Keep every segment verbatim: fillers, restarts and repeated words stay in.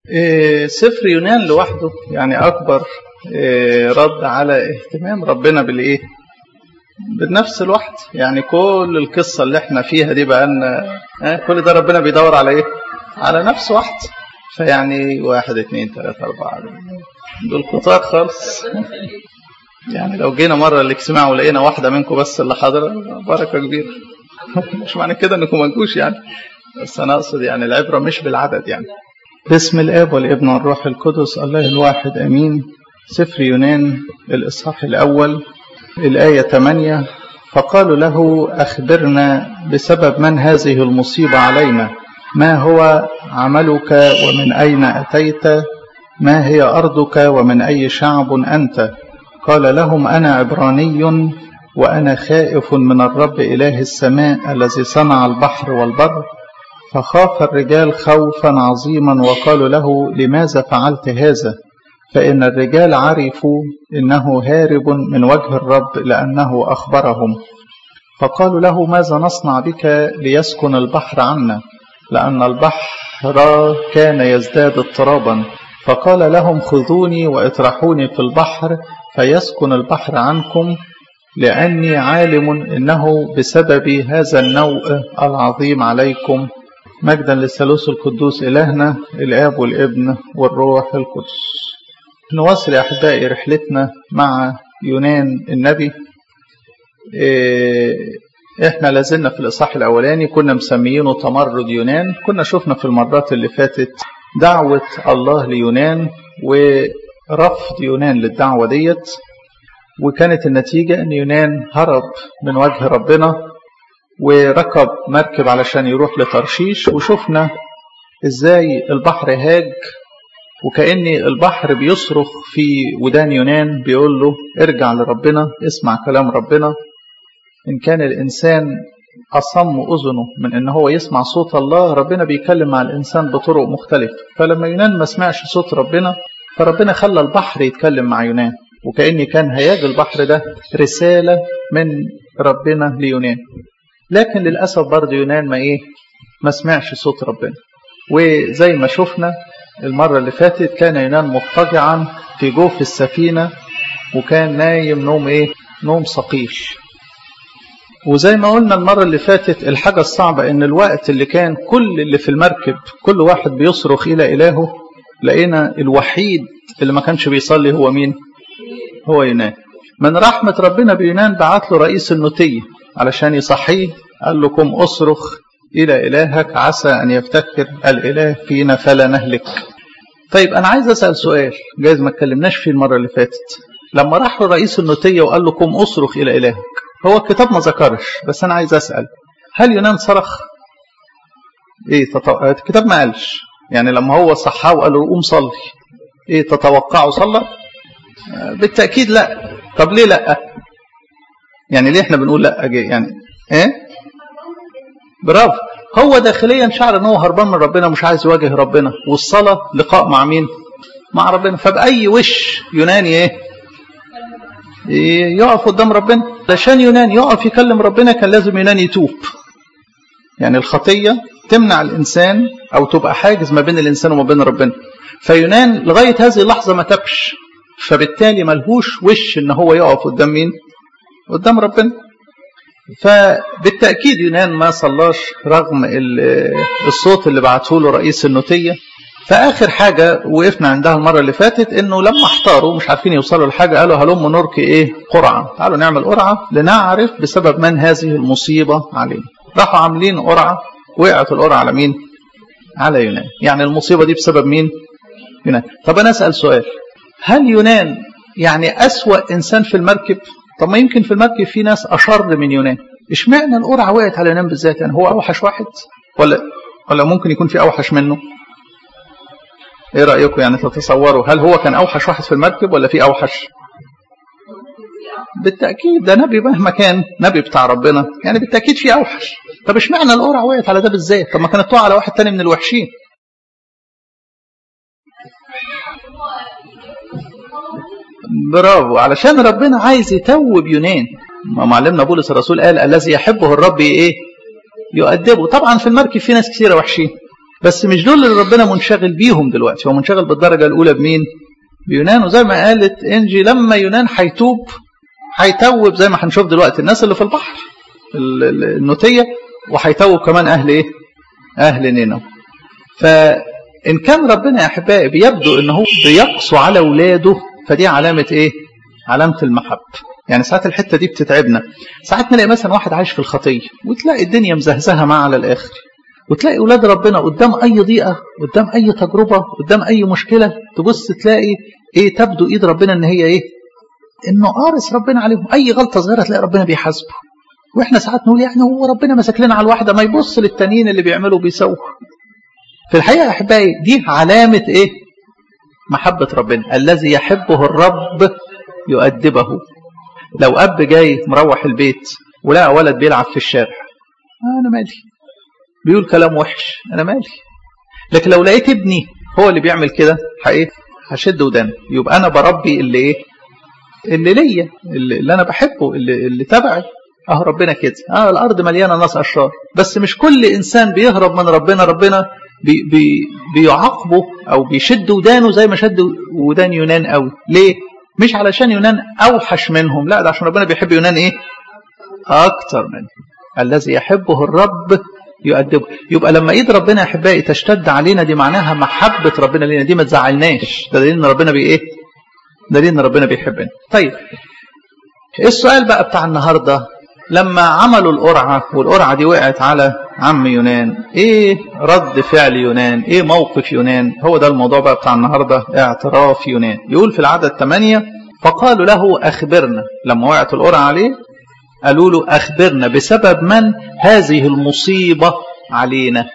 إيه سفر يونان لوحده يعني أكبر إيه رد على اهتمام ربنا بالإيه بالنفس الواحد. يعني كل القصة اللي احنا فيها دي بقى لنا اه كل ده ربنا بيدور على إيه على نفس واحد. فيعني واحد اتنين تلاتة أربعة دول كتار خالص. يعني لو جينا مرة الاجتماع ولقينا واحدة منكم بس اللي حاضرة بركة كبيرة. مش معنى كده انكم ما تجوش يعني، بس انا اقصد يعني العبرة مش بالعدد. يعني باسم الاب والابن والروح القدس الله الواحد امين. سفر يونان الاصحاح الاول الايه ثمانية. فقالوا له اخبرنا بسبب من هذه المصيبة علينا، ما هو عملك ومن اين اتيت، ما هي ارضك ومن اي شعب انت؟ قال لهم انا عبراني وأنا خائف من الرب إله السماء الذي صنع البحر والبر. فخاف الرجال خوفا عظيما وقالوا له لماذا فعلت هذا؟ فإن الرجال عرفوا إنه هارب من وجه الرب لأنه أخبرهم. فقالوا له ماذا نصنع بك ليسكن البحر عنا؟ لأن البحر كان يزداد اضطرابا. فقال لهم خذوني واطرحوني في البحر فيسكن البحر عنكم، لأني عالم إنه بسبب هذا النوء العظيم عليكم. مجدا للثالوث القدوس إلهنا الآب والابن والروح القدس. نواصل يا أحبائي رحلتنا مع يونان النبي. إحنا لازلنا في الإصحاح الأولاني كنا مسميينه تمرد يونان. كنا شفنا في المرات اللي فاتت دعوة الله ليونان ورفض يونان للدعوة ديت، وكانت النتيجة أن يونان هرب من وجه ربنا وركب مركب علشان يروح لترشيش. وشفنا إزاي البحر هاج، وكأن البحر بيصرخ في ودان يونان بيقول له ارجع لربنا، اسمع كلام ربنا. إن كان الإنسان أصم أذنه من أنه هو يسمع صوت الله، ربنا بيكلم مع الإنسان بطرق مختلفة. فلما يونان ما سمعش صوت ربنا فربنا خلى البحر يتكلم مع يونان، وكأن كان هياج البحر ده رسالة من ربنا ليونان. لكن للأسف برضه يونان ما إيه ما سمعش صوت ربنا. وزي ما شفنا المرة اللي فاتت كان يونان مضطجعا في جوف السفينة، وكان نايم نوم إيه نوم ثقيل. وزي ما قلنا المرة اللي فاتت الحاجة الصعبة إن الوقت اللي كان كل اللي في المركب كل واحد بيصرخ إلى إلهه، لقينا الوحيد اللي ما كانش بيصلي هو مين؟ هو يونان. من رحمة ربنا بيونان بعت له رئيس النوتية علشان يصحيه، قال له قم أصرخ إلى إلهك عسى أن يفتكر الإله فينا فلا نهلك. طيب أنا عايز أسأل سؤال جايز ما اتكلمناش فيه المرة اللي فاتت. لما راح له رئيس النوتية وقال له قم أصرخ إلى إلهك، هو الكتاب ما ذكرش، بس أنا عايز أسأل هل يونان صرخ؟ إيه تطو... الكتاب ما قالش. يعني لما هو صحاه وقال له قوم صلي، إيه تتوقعوا صلى؟ بالتأكيد لا. طب ليه لا؟ يعني ليه احنا بنقول لا؟ يعني ايه برافو، هو داخليا شعر ان هو هربان من ربنا، مش عايز يواجه ربنا، والصلاة لقاء مع مين؟ مع ربنا. فبأي وش يوناني ايه يقف قدام ربنا؟ علشان يونان يقف يكلم ربنا كان لازم يونان يتوب. يعني الخطية تمنع الإنسان أو تبقى حاجز ما بين الإنسان وما بين ربنا. فيونان لغاية هذه اللحظة ما تبش، فبالتالي ملهوش وش ان هو يقف قدام مين؟ قدام ربنا. فبالتأكيد يونان ما صلاش رغم الصوت اللي بعته له رئيس النوتية. فآخر حاجة وقفنا عندها المرة اللي فاتت انه لما احتاروا مش عارفين يوصلوا لحاجة قالوا هلم نركي ايه قرعة، تعالوا نعمل قرعة لنعرف بسبب من هذه المصيبة علينا. راحوا عاملين قرعة، وقعت القرعة على مين؟ على يونان. يعني المصيبة دي بسبب مين؟ يونان. طب أنا أسأل سؤال، هل يونان يعني أسوأ إنسان في المركب؟ طب ما يمكن في المركب في ناس أشر من يونان، إشمعنى القرعة وقعت على يونان بالذات؟ يعني هو أوحش واحد ولا ولا ممكن يكون في أوحش منه؟ إيه رأيكم؟ يعني تتصوروا هل هو كان أوحش واحد في المركب ولا في أوحش؟ بالتأكيد ده نبي، مهما كان نبي بتاع ربنا يعني بالتأكيد في أوحش. طب إشمعنى القرعة وقعت على ده بالذات؟ طب ما كانت تقع على واحد تاني من الوحشين. برافو، علشان ربنا عايز يتوب يونان. ما معلمنا بولس الرسول قال الذي يحبه الرب ايه يؤدبه. طبعا في المركب في ناس كثيره وحشين، بس مش دول اللي ربنا منشغل بيهم دلوقتي، هو منشغل بالدرجة الأولى بمين؟ بيونان. وزي ما قالت إنجي لما يونان هيتوب هيتوب زي ما هنشوف دلوقتي الناس اللي في البحر النوتية، وهيتوب كمان أهل إيه؟ أهل نينوى. فإن كان ربنا يا أحبائي بيبدو إنه بيقسو على أولاده، فدي علامة إيه؟ علامة المحبة. يعني ساعات الحتة دي بتتعبنا، ساعات نلاقي مثلا واحد عايش في الخطية وتلاقي الدنيا مزهزهة معاه على الآخر، وتلاقي أولاد ربنا قدام أي ضيقة، قدام أي تجربة، قدام أي مشكلة، تبص تلاقي إيه؟ تبدو إيد ربنا إن هي إيه؟ إنه قارس ربنا عليهم. أي غلطة صغيرة تلاقي ربنا بيحاسبه. وإحنا ساعات نقول يعني هو ربنا مسك لنا على الواحدة، ما يبص للتانيين اللي بيعملوا بيسووا. في الحقيقة يا أحبائي دي علامة إيه؟ محبة ربنا. الذي يحبه الرب يؤدبه. لو أب جاي مروح البيت ولقى ولد بيلعب في الشارع، أنا مالي، بيقول كلام وحش، أنا مالي. لكن لو لقيت ابني هو اللي بيعمل كده، حقيقة هشد ودان، يبقى أنا بربي اللي إيه؟ اللي ليا، اللي, اللي أنا بحبه، اللي, اللي تبعي. أهو ربنا كده. آه الأرض مليانة ناس أشرار، بس مش كل إنسان بيهرب من ربنا ربنا بي بي بيعاقبه أو بيشد ودانه زي ما شد ودان يونان قوي. ليه؟ مش علشان يونان أوحش منهم، لا، ده عشان ربنا بيحب يونان إيه؟ أكتر منه. الذي يحبه الرب يؤدبه. يبقى لما إيد ربنا يا أحبائي تشتد علينا، دي معناها محبة ربنا لينا، دي ما تزعلناش، ده دليل إن ربنا بي إيه؟ دليل إن ربنا بيحبنا. طيب السؤال بقى بتاع النهاردة، لما عملوا القرعة والقرعة دي وقعت على عم يونان، إيه رد فعل يونان؟ إيه موقف يونان؟ هو ده الموضوع بقى بتاع النهاردة، اعتراف يونان. يقول في العدد ثمانية: فقالوا له أخبرنا. لما وقعت القرعة عليه قالوا له أخبرنا بسبب من هذه المصيبة علينا.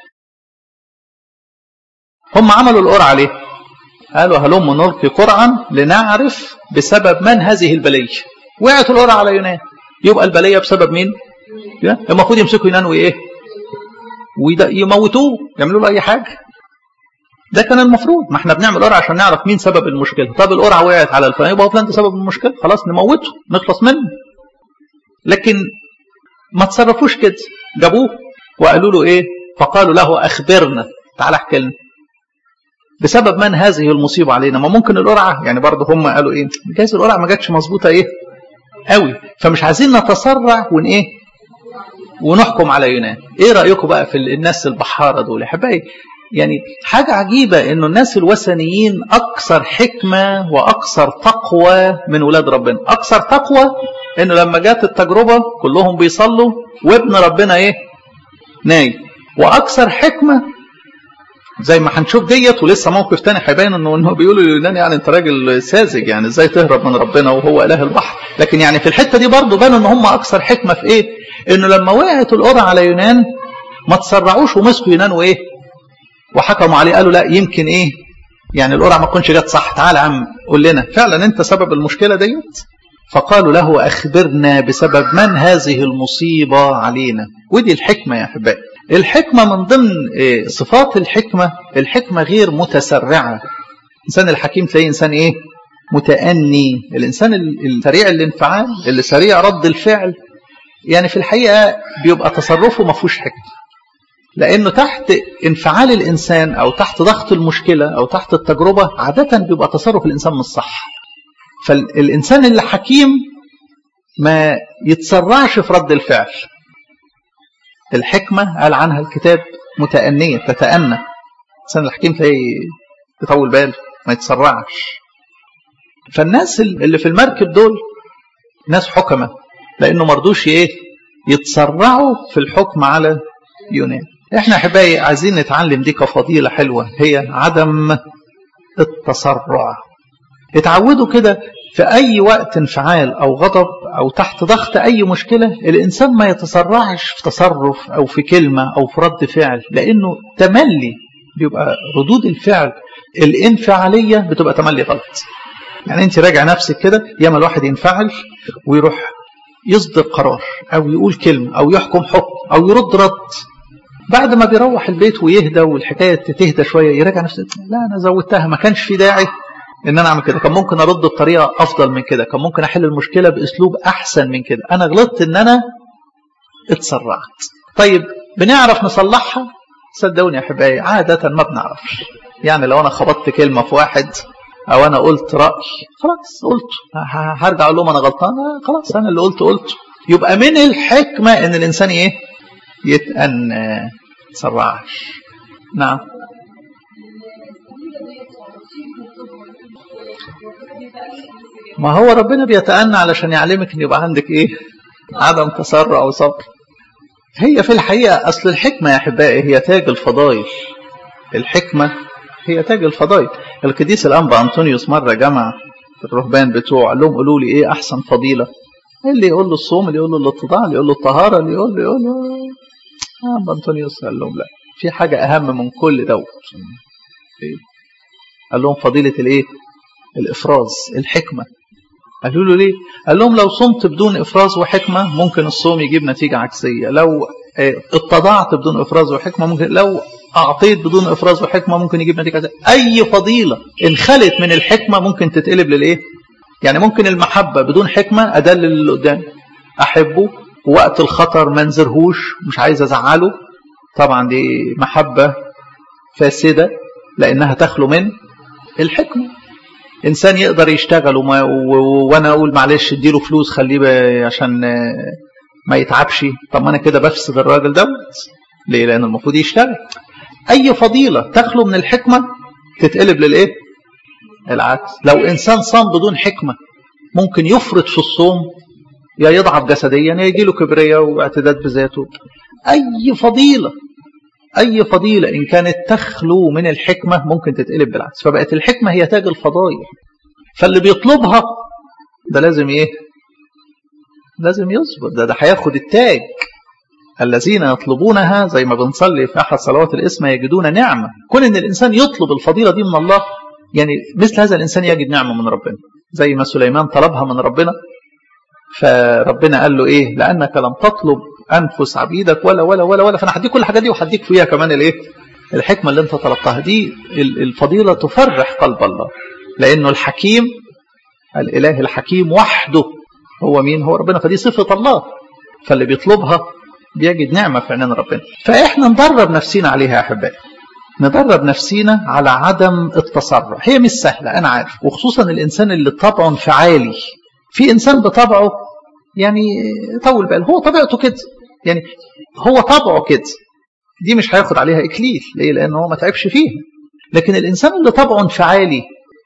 هم عملوا القرعة عليه، قالوا هلم نلقي قرعا لنعرف بسبب من هذه البلية. وقعت القرعة على يونان، يبقى البلية بسبب مين؟ المفروض يمسكوا يونان وإيه؟ ويموتوه، يعملوا له أي حاجة. ده كان المفروض. ما احنا بنعمل قرعة عشان نعرف مين سبب المشكلة. طب القرعة وقعت على الفلان، يبقى فلان ده سبب المشكلة، خلاص نموته نخلص منه. لكن ما تصرفوش كده، جابوه وقالوا له إيه؟ فقالوا له أخبرنا، تعال احكي لنا بسبب من هذه المصيبة علينا. ما ممكن القرعة يعني برضه هم قالوا إيه؟ جايز القرعة ما جاتش مظبوطة إيه؟ قوي، فمش عايزين نتسرع ون إيه؟ ونحكم على يونان. ايه رأيكم بقى في الناس البحارة دول؟ احبائي يعني حاجة عجيبة انه الناس الوثنيين اكثر حكمة واكثر تقوى من ولاد ربنا. اكثر تقوى انه لما جات التجربة كلهم بيصلوا وابن ربنا ايه؟ نايم. واكثر حكمة زي ما هنشوف ديت، ولسه موقف تاني هيبين انه انه بيقولوا ليونان يعني انت راجل ساذج، يعني ازاي تهرب من ربنا وهو اله البحر. لكن يعني في الحته دي برضه بانوا ان هم اكثر حكمه في ايه؟ انه لما وقعت القرعه على يونان ما تسرعوش ومسكوا يونان وايه؟ وحكموا عليه، قالوا لا يمكن ايه؟ يعني القرعه ما تكونش جت صح، تعال يا عم قول لنا فعلا انت سبب المشكله ديت. فقالوا له أخبرنا بسبب من هذه المصيبة علينا. ودي الحكمة يا أحبائي. الحكمة من ضمن صفات الحكمة، الحكمة غير متسرعة. الإنسان الحكيم تلاقيه إنسان إيه؟ متأني. الإنسان السريع الانفعال، اللي سريع رد الفعل، يعني في الحقيقة بيبقى تصرفه ما فيهوش حكمة، لأنه تحت انفعال الإنسان أو تحت ضغط المشكلة أو تحت التجربة عادة بيبقى تصرف الإنسان مش صح. فالإنسان اللي حكيم ما يتسرعش في رد الفعل. الحكمة قال عنها الكتاب متأنية، تتأنى. الإنسان الحكيم تلاقيه يطول باله ما يتسرعش. فالناس اللي في المركب دول ناس حكمة، لأنه مرضوش ايه يتسرعوا في الحكم على يونان. احنا احبائي عايزين نتعلم دي كفضيلة حلوة، هي عدم التسرع. اتعودوا كده في أي وقت انفعال أو غضب أو تحت ضغط أي مشكلة، الإنسان ما يتسرعش في تصرف أو في كلمة أو في رد فعل، لأنه تملي بيبقى ردود الفعل الانفعالية بتبقى تملي غلط. يعني أنت راجع نفسك كده، ياما الواحد ينفعل ويروح يصدر قرار أو يقول كلمة أو يحكم حكم أو يرد رد، بعد ما بيروح البيت ويهدى والحكاية تهدى شوية يراجع نفسه، لا أنا زودتها، ما كانش في داعي ان انا اعمل كده، كان ممكن ارد بطريقه افضل من كده، كان ممكن احل المشكله باسلوب احسن من كده، انا غلطت ان انا اتسرعت. طيب بنعرف نصلحها صدقوني يا أحبائي عادة ما بنعرفش. يعني لو أنا خبطت كلمة في واحد أو أنا قلت رأي خلاص قلته، هرجع أقول لهم أنا غلطان، خلاص أنا اللي قلت قلته. يبقى من الحكمة إن الإنسان إيه يتأن تسرعش. نعم. ما هو ربنا بيتأنى علشان يعلمك ان يبقى عندك ايه عدم تسرع وصبر. هي في الحقيقة اصل الحكمة يا احبائي هي تاج الفضائل. الحكمة هي تاج الفضائل. القديس الانبا انطونيوس مرة جمع الرهبان بتوعه قال لهم قولوا لي ايه احسن فضيلة. اللي يقول له الصوم، اللي يقول له الاتضاع، اللي يقول له الطهارة، اللي يقول له يقول له انبا انطونيوس قال لهم لا، في حاجة اهم من كل دوت. قال لهم فضيلة الايه الافراز، الحكمة. قالوا له ليه؟ قال لهم لو صمت بدون افراز وحكمة ممكن الصوم يجيب نتيجة عكسية، لو اتضعت بدون افراز وحكمة ممكن، لو اعطيت بدون افراز وحكمة ممكن يجيب نتيجة عكسية. اي فضيلة ان خلت من الحكمة ممكن تتقلب للايه؟ يعني ممكن المحبة بدون حكمة ادلل اللي قدام، احبه ووقت الخطر ما انزرهوش، مش عايز ازعله، طبعا دي محبة فاسدة لانها تخلو من الحكمة. إنسان يقدر يشتغل وما وأنا أقول معلش اديله فلوس خليه عشان ما يتعبش، طب ما أنا كده بفسد الراجل دوت. ليه؟ لأن المفروض يشتغل. أي فضيلة تخلو من الحكمة تتقلب للإيه؟ العكس. لو إنسان صام بدون حكمة ممكن يفرط في الصوم، يا يضعف جسديا يا يجيله كبرياء واعتداد بذاته. أي فضيلة أي فضيلة إن كانت تخلو من الحكمة ممكن تتقلب بالعكس. فبقت الحكمة هي تاج الفضائل. فاللي بيطلبها ده لازم إيه؟ لازم يصبر. ده ده هياخد التاج. الذين يطلبونها زي ما بنصلي في أحد صلوات الإسم يجدون نعمة. كون إن الإنسان يطلب الفضيلة دي من الله، يعني مثل هذا الإنسان يجد نعمة من ربنا. زي ما سليمان طلبها من ربنا، فربنا قال له إيه؟ لأنك لم تطلب أنفس عبيدك ولا ولا ولا ولا فأنا هديك كل الحاجات دي وهديك فيها كمان الإيه؟ الحكمة اللي أنت طلبتها. دي الفضيلة تفرح قلب الله، لأنه الحكيم الإله الحكيم وحده هو مين؟ هو ربنا. فدي صفة الله، فاللي بيطلبها بيجد نعمة في عينين ربنا. فإحنا ندرب نفسينا عليها يا أحبائي، ندرب نفسينا على عدم التسرع. هي مش سهلة أنا عارف، وخصوصا الإنسان اللي طبعه انفعالي. في إنسان بطبعه يعني طول بال، هو طبيعته كده، يعني هو طبعه كده، دي مش هياخد عليها إكليل. ليه؟ لأنه هو ما تعبش فيها. لكن الإنسان اللي طبعه انفعالي،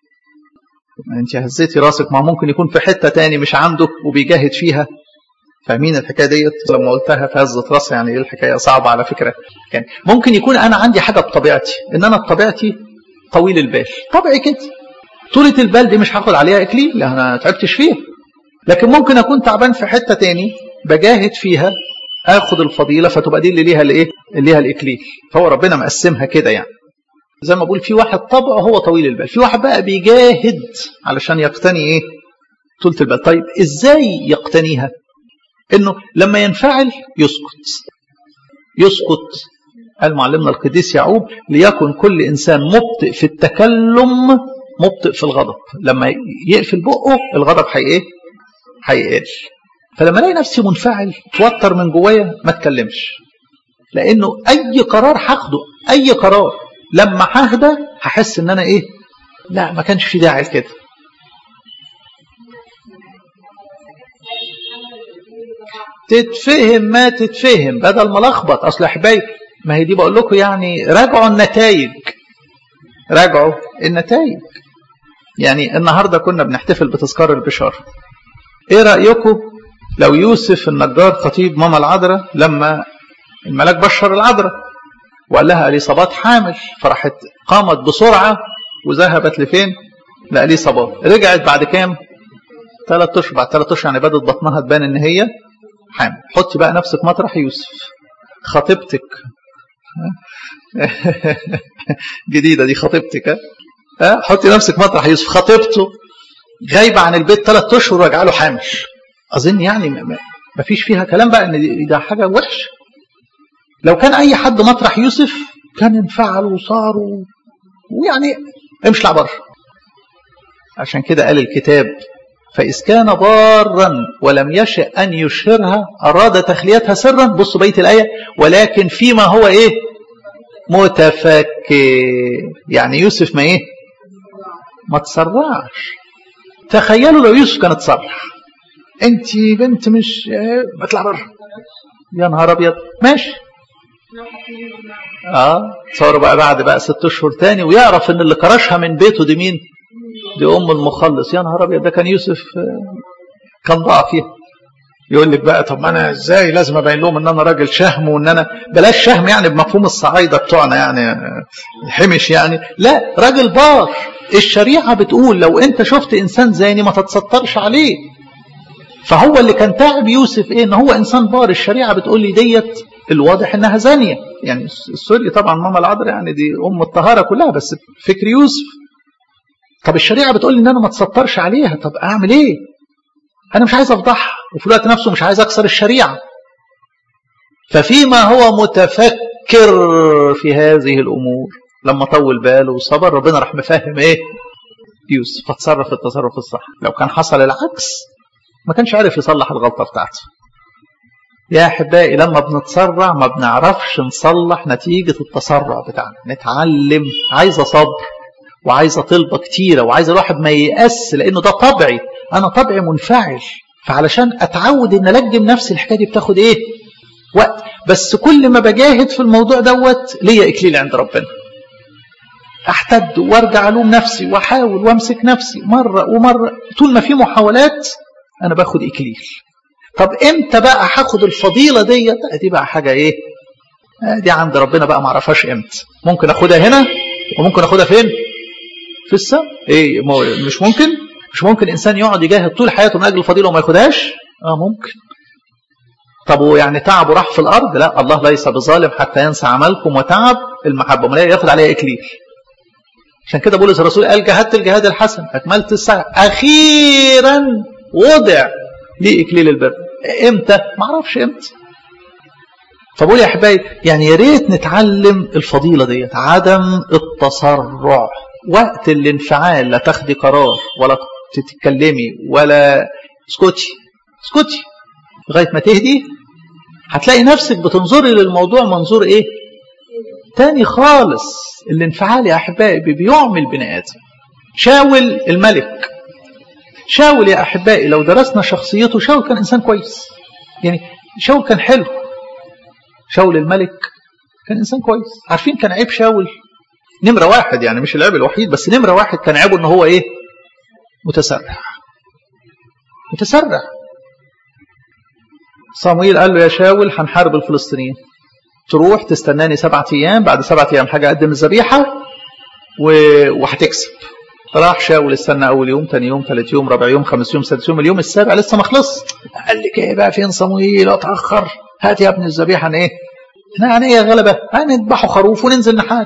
أنت هزيتي راسك، ما ممكن يكون في حتة تاني مش عندك وبيجاهد فيها. فاهمين الحكاية ديت؟ لما قلتها في هزة راسي يعني إيه الحكاية صعبة على فكرة. يعني ممكن يكون أنا عندي حاجة بطبيعتي، إن أنا بطبيعتي طويل البال، طبعي كده. طولة البال دي مش هاخد عليها إكليل لأن أنا تعبتش فيها. لكن ممكن أكون تعبان في حتة تاني بجاهد فيها، آخد الفضيلة، فتبقى دي اللي ليها الإيه؟ اللي ليها الإكليل. فهو ربنا مقسمها كده. يعني زي ما بقول في واحد طبعه هو طويل البال، في واحد بقى بيجاهد علشان يقتني إيه؟ طولة البال. طيب إزاي يقتنيها؟ إنه لما ينفعل يسكت يسكت. قال معلمنا القديس يعقوب ليكن كل إنسان مبطئ في التكلم مبطئ في الغضب. لما يقفل بقه الغضب حي إيه؟ هيقل. فلما الاقي نفسي منفعل توتر من جوايا ما اتكلمش، لانه اي قرار هاخده، اي قرار لما ههدى هحس ان انا ايه؟ لا ما كانش في داعي كده. تتفهم ما تتفهم بدل ما لخبط. اصل احبائي ما هي دي بقول لكم، يعني راجعوا النتائج، راجعوا النتائج. يعني النهارده كنا بنحتفل بتذكار البشاره. ايه رأيكم لو يوسف النجار خطيب ماما العذراء لما الملاك بشر العذراء وقال لها اليصابات حامل، فراحت قامت بسرعة وذهبت لفين؟ لأليصابات. رجعت بعد كام؟ ثلاث اشهر. بعد ثلاث اشهر يعني بدت بطنها تبان ان هي حامل. حطي بقى نفسك مطرح يوسف، خطيبتك جديدة دي خطيبتك، ها حطي نفسك مطرح يوسف، خطيبته غايبة عن البيت ثلاث اشهر ورجع له حامل. اظن يعني ما فيش فيها كلام بقى ان ده حاجة وحشة. لو كان اي حد مطرح يوسف كان انفعل وصار ويعني امشي لع بره. عشان كده قال الكتاب فإذ كان بارا ولم يشأ أن يشهرها أراد تخليتها سرا. بصوا بيت الآية، ولكن فيما هو إيه؟ متفكر. يعني يوسف ما ايه ما تسرعش. تخيلوا لو يوسف كان اتسرع، انت بنت مش بطلع بره، يا نهار ابيض ماشي. اه تصوروا بقى بعد بقى ست اشهر تاني ويعرف ان اللي كرشها من بيته دي مين؟ دي ام المخلص. يا نهار ابيض، ده كان يوسف كان ضاع فيها. يقول لك بقى طب ما انا ازاي لازم ابين لهم ان انا راجل شهم، وان انا بلاش شهم يعني بمفهوم الصعايده بتوعنا يعني الحمش يعني، لا راجل بار. الشريعه بتقول لو انت شفت انسان زاني ما تتسترش عليه. فهو اللي كان تعب يوسف ايه؟ ان هو انسان بار. الشريعه بتقول لي ديت الواضح انها زانيه، يعني السوري طبعا ماما العذراء يعني دي ام الطهاره كلها، بس فكر يوسف. طب الشريعه بتقول لي ان انا ما اتسترش عليها، طب اعمل ايه؟ انا مش عايز افضحها وفي الوقت نفسه مش عايز اكسر الشريعه. ففيما هو متفكر في هذه الامور لما طول باله وصبر ربنا راح مفهم ايه يوسف، فتصرف التصرف الصح. لو كان حصل العكس ما كانش عارف يصلح الغلطه بتاعته. يا احبائي لما بنتسرع ما بنعرفش نصلح نتيجه التسرع بتاعنا. نتعلم. عايزه صبر وعايزه طلبه كتيره وعايزه الواحد ما ييأس، لانه ده طبعي. انا طبعي منفعل، فعلشان اتعود ان الجم نفسي الحكايه دي بتاخد ايه وقت. بس كل ما بجاهد في الموضوع دوت ليا اكليل عند ربنا. احتد وارجع الوم نفسي واحاول وامسك نفسي مره ومره، طول ما في محاولات انا باخد اكليل. طب امتى بقى هاخد الفضيله ديت؟ دي بقى حاجه ايه دي عند ربنا بقى، ما اعرفهاش امتى. ممكن اخدها هنا وممكن اخدها فين؟ في السماء. ايه مش ممكن؟ مش ممكن انسان يقعد يجاهد طول حياته من اجل الفضيله وما ياخدهاش؟ اه ممكن. طب ويعني تعبه راح في الارض؟ لا، الله ليس بظالم حتى ينسى عملكم وتعب المحبه، ما ياخد عليها اكليل. عشان كده بولس الرسول قال جاهدت الجهاد الحسن اكملت السعي اخيرا وضع لي اكليل البر. امتى؟ ما اعرفش امتى. فبقول يا احبائي يعني يا ريت نتعلم الفضيله ديت، عدم التسرع. وقت الانفعال لا تاخدي قرار ولا تتكلمي ولا اسكتي اسكتي لغايه ما تهدي. هتلاقي نفسك بتنظري للموضوع منظور ايه تاني خالص. الانفعال يا احبائي بيعمل بني ادم. شاول الملك، شاول يا احبائي لو درسنا شخصيته، شاول كان انسان كويس، يعني شاول كان حلو. شاول الملك كان انسان كويس. عارفين كان عيب شاول نمره واحد، يعني مش العيب الوحيد بس نمره واحد كان عيبه ان هو ايه متسرع. متسرع. صموئيل قال له يا شاول هنحارب الفلسطينيين، تروح تستناني سبعة ايام، بعد سبعة ايام حاجه اقدم الذبيحه وهتكسب. راح شاول استنى اول يوم، ثاني يوم، ثالث يوم، رابع يوم، خامس يوم، سادس يوم، اليوم السابع لسه ما خلص. قال لك ايه بقى فين صموئيل؟ اتاخر، هات يا ابن الذبيحه. عن ايه؟ احنا عن ايه يا غلبه؟ هنذبحوا خروف وننزل نحارب.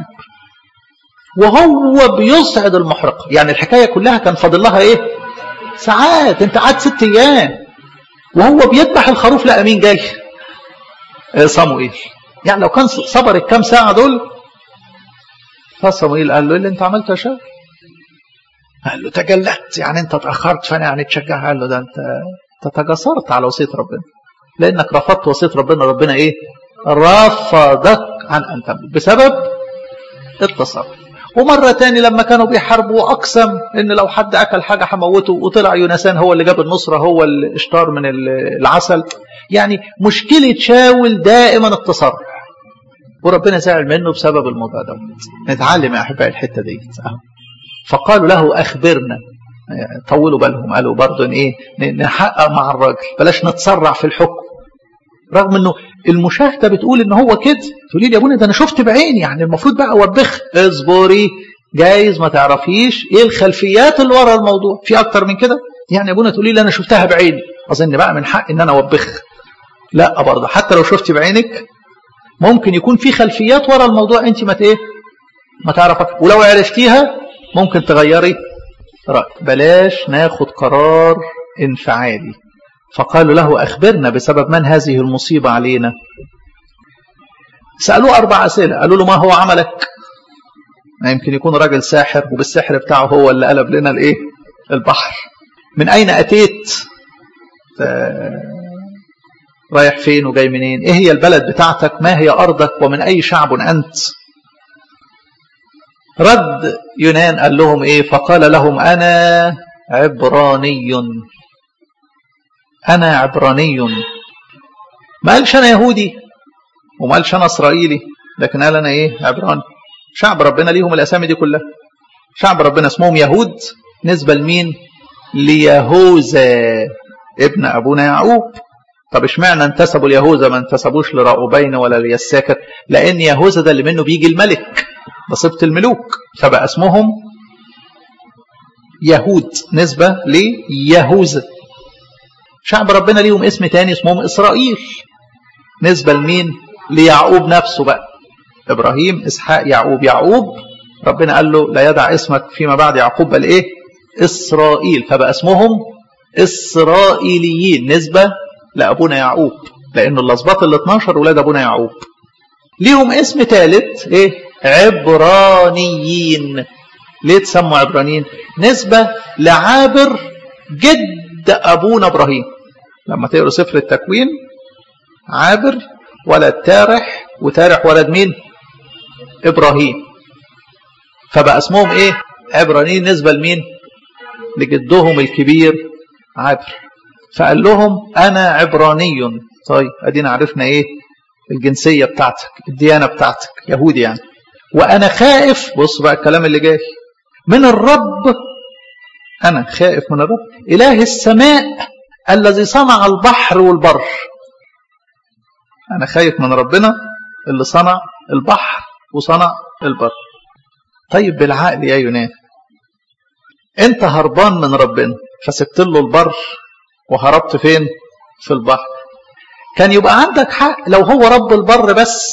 وهو بيصعد المحرقه، يعني الحكايه كلها كان فاضل لها ايه ساعات. انت قعدت ست ايام وهو بيذبح الخروف. لا مين جاي؟ صموئيل. يعني لو كان صبر الكام ساعه دول. فصموئيل قال له اللي انت عملته يا شاول؟ قال له تجلت، يعني انت اتاخرت فانا يعني تشجع. قال له ده انت تتجسرت على وصيه ربنا، لانك رفضت وصيه ربنا. ربنا ايه رفضك عن ان تملك بسبب التصرف. ومره تاني لما كانوا بيحاربوا اقسم ان لو حد اكل حاجه هموته، وطلع يونسان هو اللي جاب النصره، هو اللي اشتار من العسل. يعني مشكله شاول دائما التصرف، وربنا زعل منه بسبب الموضوع ده. نتعلم يا احبائي الحته دي. فقالوا له اخبرنا. طولوا بالهم، قالوا برضه ايه نحقق مع الراجل، بلاش نتسرع في الحكم. رغم انه المشاهده بتقول ان هو كده. تقولي لي يا ابونا ده انا شفت بعيني، يعني المفروض بقى اوبخ. اصبري، جايز ما تعرفيش ايه الخلفيات اللي ورا الموضوع. في اكتر من كده. يعني يا ابونا تقولي لي انا شفتها بعيني، اظن بقى من حق ان انا اوبخ. لا برضه حتى لو شفتي بعينك ممكن يكون في خلفيات ورا الموضوع انت ما ايه ما تعرفها، ولو عرفتيها ممكن تغيري رأي. بلاش ناخد قرار انفعالي. فقالوا له أخبرنا بسبب من هذه المصيبة علينا. سألوه أربع أسئلة. قالوا له ما هو عملك؟ ما يمكن يكون راجل ساحر وبالسحر بتاعه هو اللي قلب لنا الايه البحر. من أين أتيت؟ رايح فين وجاي منين؟ إيه هي البلد بتاعتك؟ ما هي أرضك؟ ومن أي شعب أنت؟ رد يونان قال لهم ايه؟ فقال لهم انا عبراني. انا عبراني. ما قالش انا يهودي وما قالش انا اسرائيلي، لكن قال انا ايه؟ عبراني. شعب ربنا ليهم الاسامي دي كلها. شعب ربنا اسمهم يهود نسبة لمين؟ ليهوذا ابن ابونا يعقوب. طب اشمعنى انتسبوا ليهوذا ما انتسبوش لراؤوبين ولا ليساكر؟ لان يهوذا ده اللي منه بيجي الملك بصفة الملوك، فبقى اسمهم يهود نسبة ليهوذا. شعب ربنا ليهم اسم تاني اسمهم إسرائيل نسبة لمين؟ ليعقوب نفسه بقى. إبراهيم إسحاق يعقوب. يعقوب ربنا قال له لا يدع اسمك فيما بعد يعقوب بل إيه؟ إسرائيل. فبقى اسمهم إسرائيليين نسبة لأبونا يعقوب، لأنه الأسباط ال اثناشر ولاد أبونا يعقوب. ليهم اسم ثالث إيه؟ عبرانيين. ليه تسموا عبرانيين؟ نسبة لعابر جد أبونا إبراهيم. لما تقروا سفر التكوين، عابر ولد تارح، وتارح ولد مين؟ إبراهيم. فبقى اسمهم إيه؟ عبرانيين نسبة لمين؟ لجدهم الكبير عابر. فقال لهم أنا عبراني. طيب أدينا عرفنا إيه؟ الجنسية بتاعتك، الديانة بتاعتك، يهودي يعني. وأنا خائف، بص بقى الكلام اللي جاي، من الرب. أنا خائف من الرب إله السماء الذي صنع البحر والبر. أنا خايف من ربنا اللي صنع البحر وصنع البر. طيب بالعقل يا يونان، أنت هربان من ربنا فسبت له البر وهربت فين؟ في البحر. كان يبقى عندك حق لو هو رب البر بس،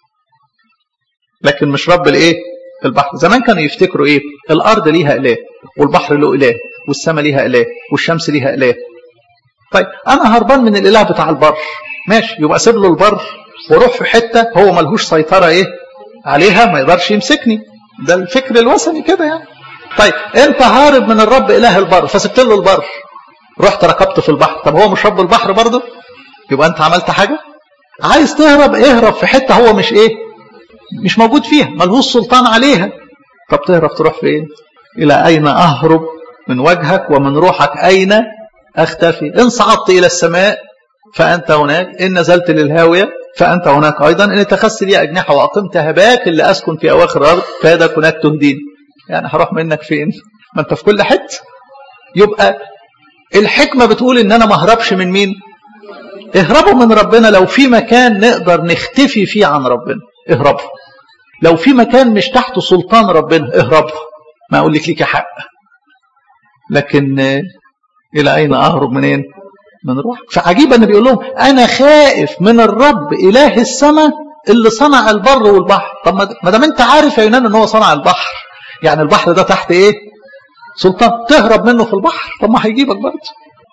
لكن مش رب الايه؟ البحر. زمان كانوا يفتكروا ايه؟ الارض ليها اله، والبحر له اله، والسماء ليها اله، والشمس ليها اله. طيب انا هربان من الاله بتاع البر، ماشي، يبقى سيب له البر واروح في حته هو ملهوش سيطره ايه عليها، ما يقدرش يمسكني. ده الفكر الوثني كده يعني. طيب انت هارب من الرب اله البر فسبت له البر، رحت ركبت في البحر. طب هو مش رب البحر برضه؟ يبقى انت عملت حاجه. عايز تهرب، اهرب في حته هو مش ايه؟ مش موجود فيها، ملهوش سلطان عليها. طب تهرب تروح فين؟ إلى أين أهرب من وجهك ومن روحك أين أختفي؟ إن صعدت إلى السماء فأنت هناك، إن نزلت للهاوية فأنت هناك أيضا، إن اتخذت لي أجنحة وأقمت هباك اللي أسكن في أواخر الأرض فيدك هناك تهدين. يعني هروح منك فين؟ ما أنت في كل حتة. يبقى الحكمة بتقول إن أنا ما أهربش من مين؟ اهربوا من ربنا. لو في مكان نقدر نختفي فيه عن ربنا اهربوا. لو في مكان مش تحت سلطان ربنا اهربوا. ما اقول لك ليك حق، لكن الى اين اهرب منين؟ من روح. فعجيب ان بيقول لهم انا خائف من الرب اله السماء اللي صنع البر والبحر. طب ما دام انت عارف يا يونان ان هو صنع البحر، يعني البحر ده تحت ايه؟ سلطان. تهرب منه في البحر؟ طب ما هيجيبك برضه.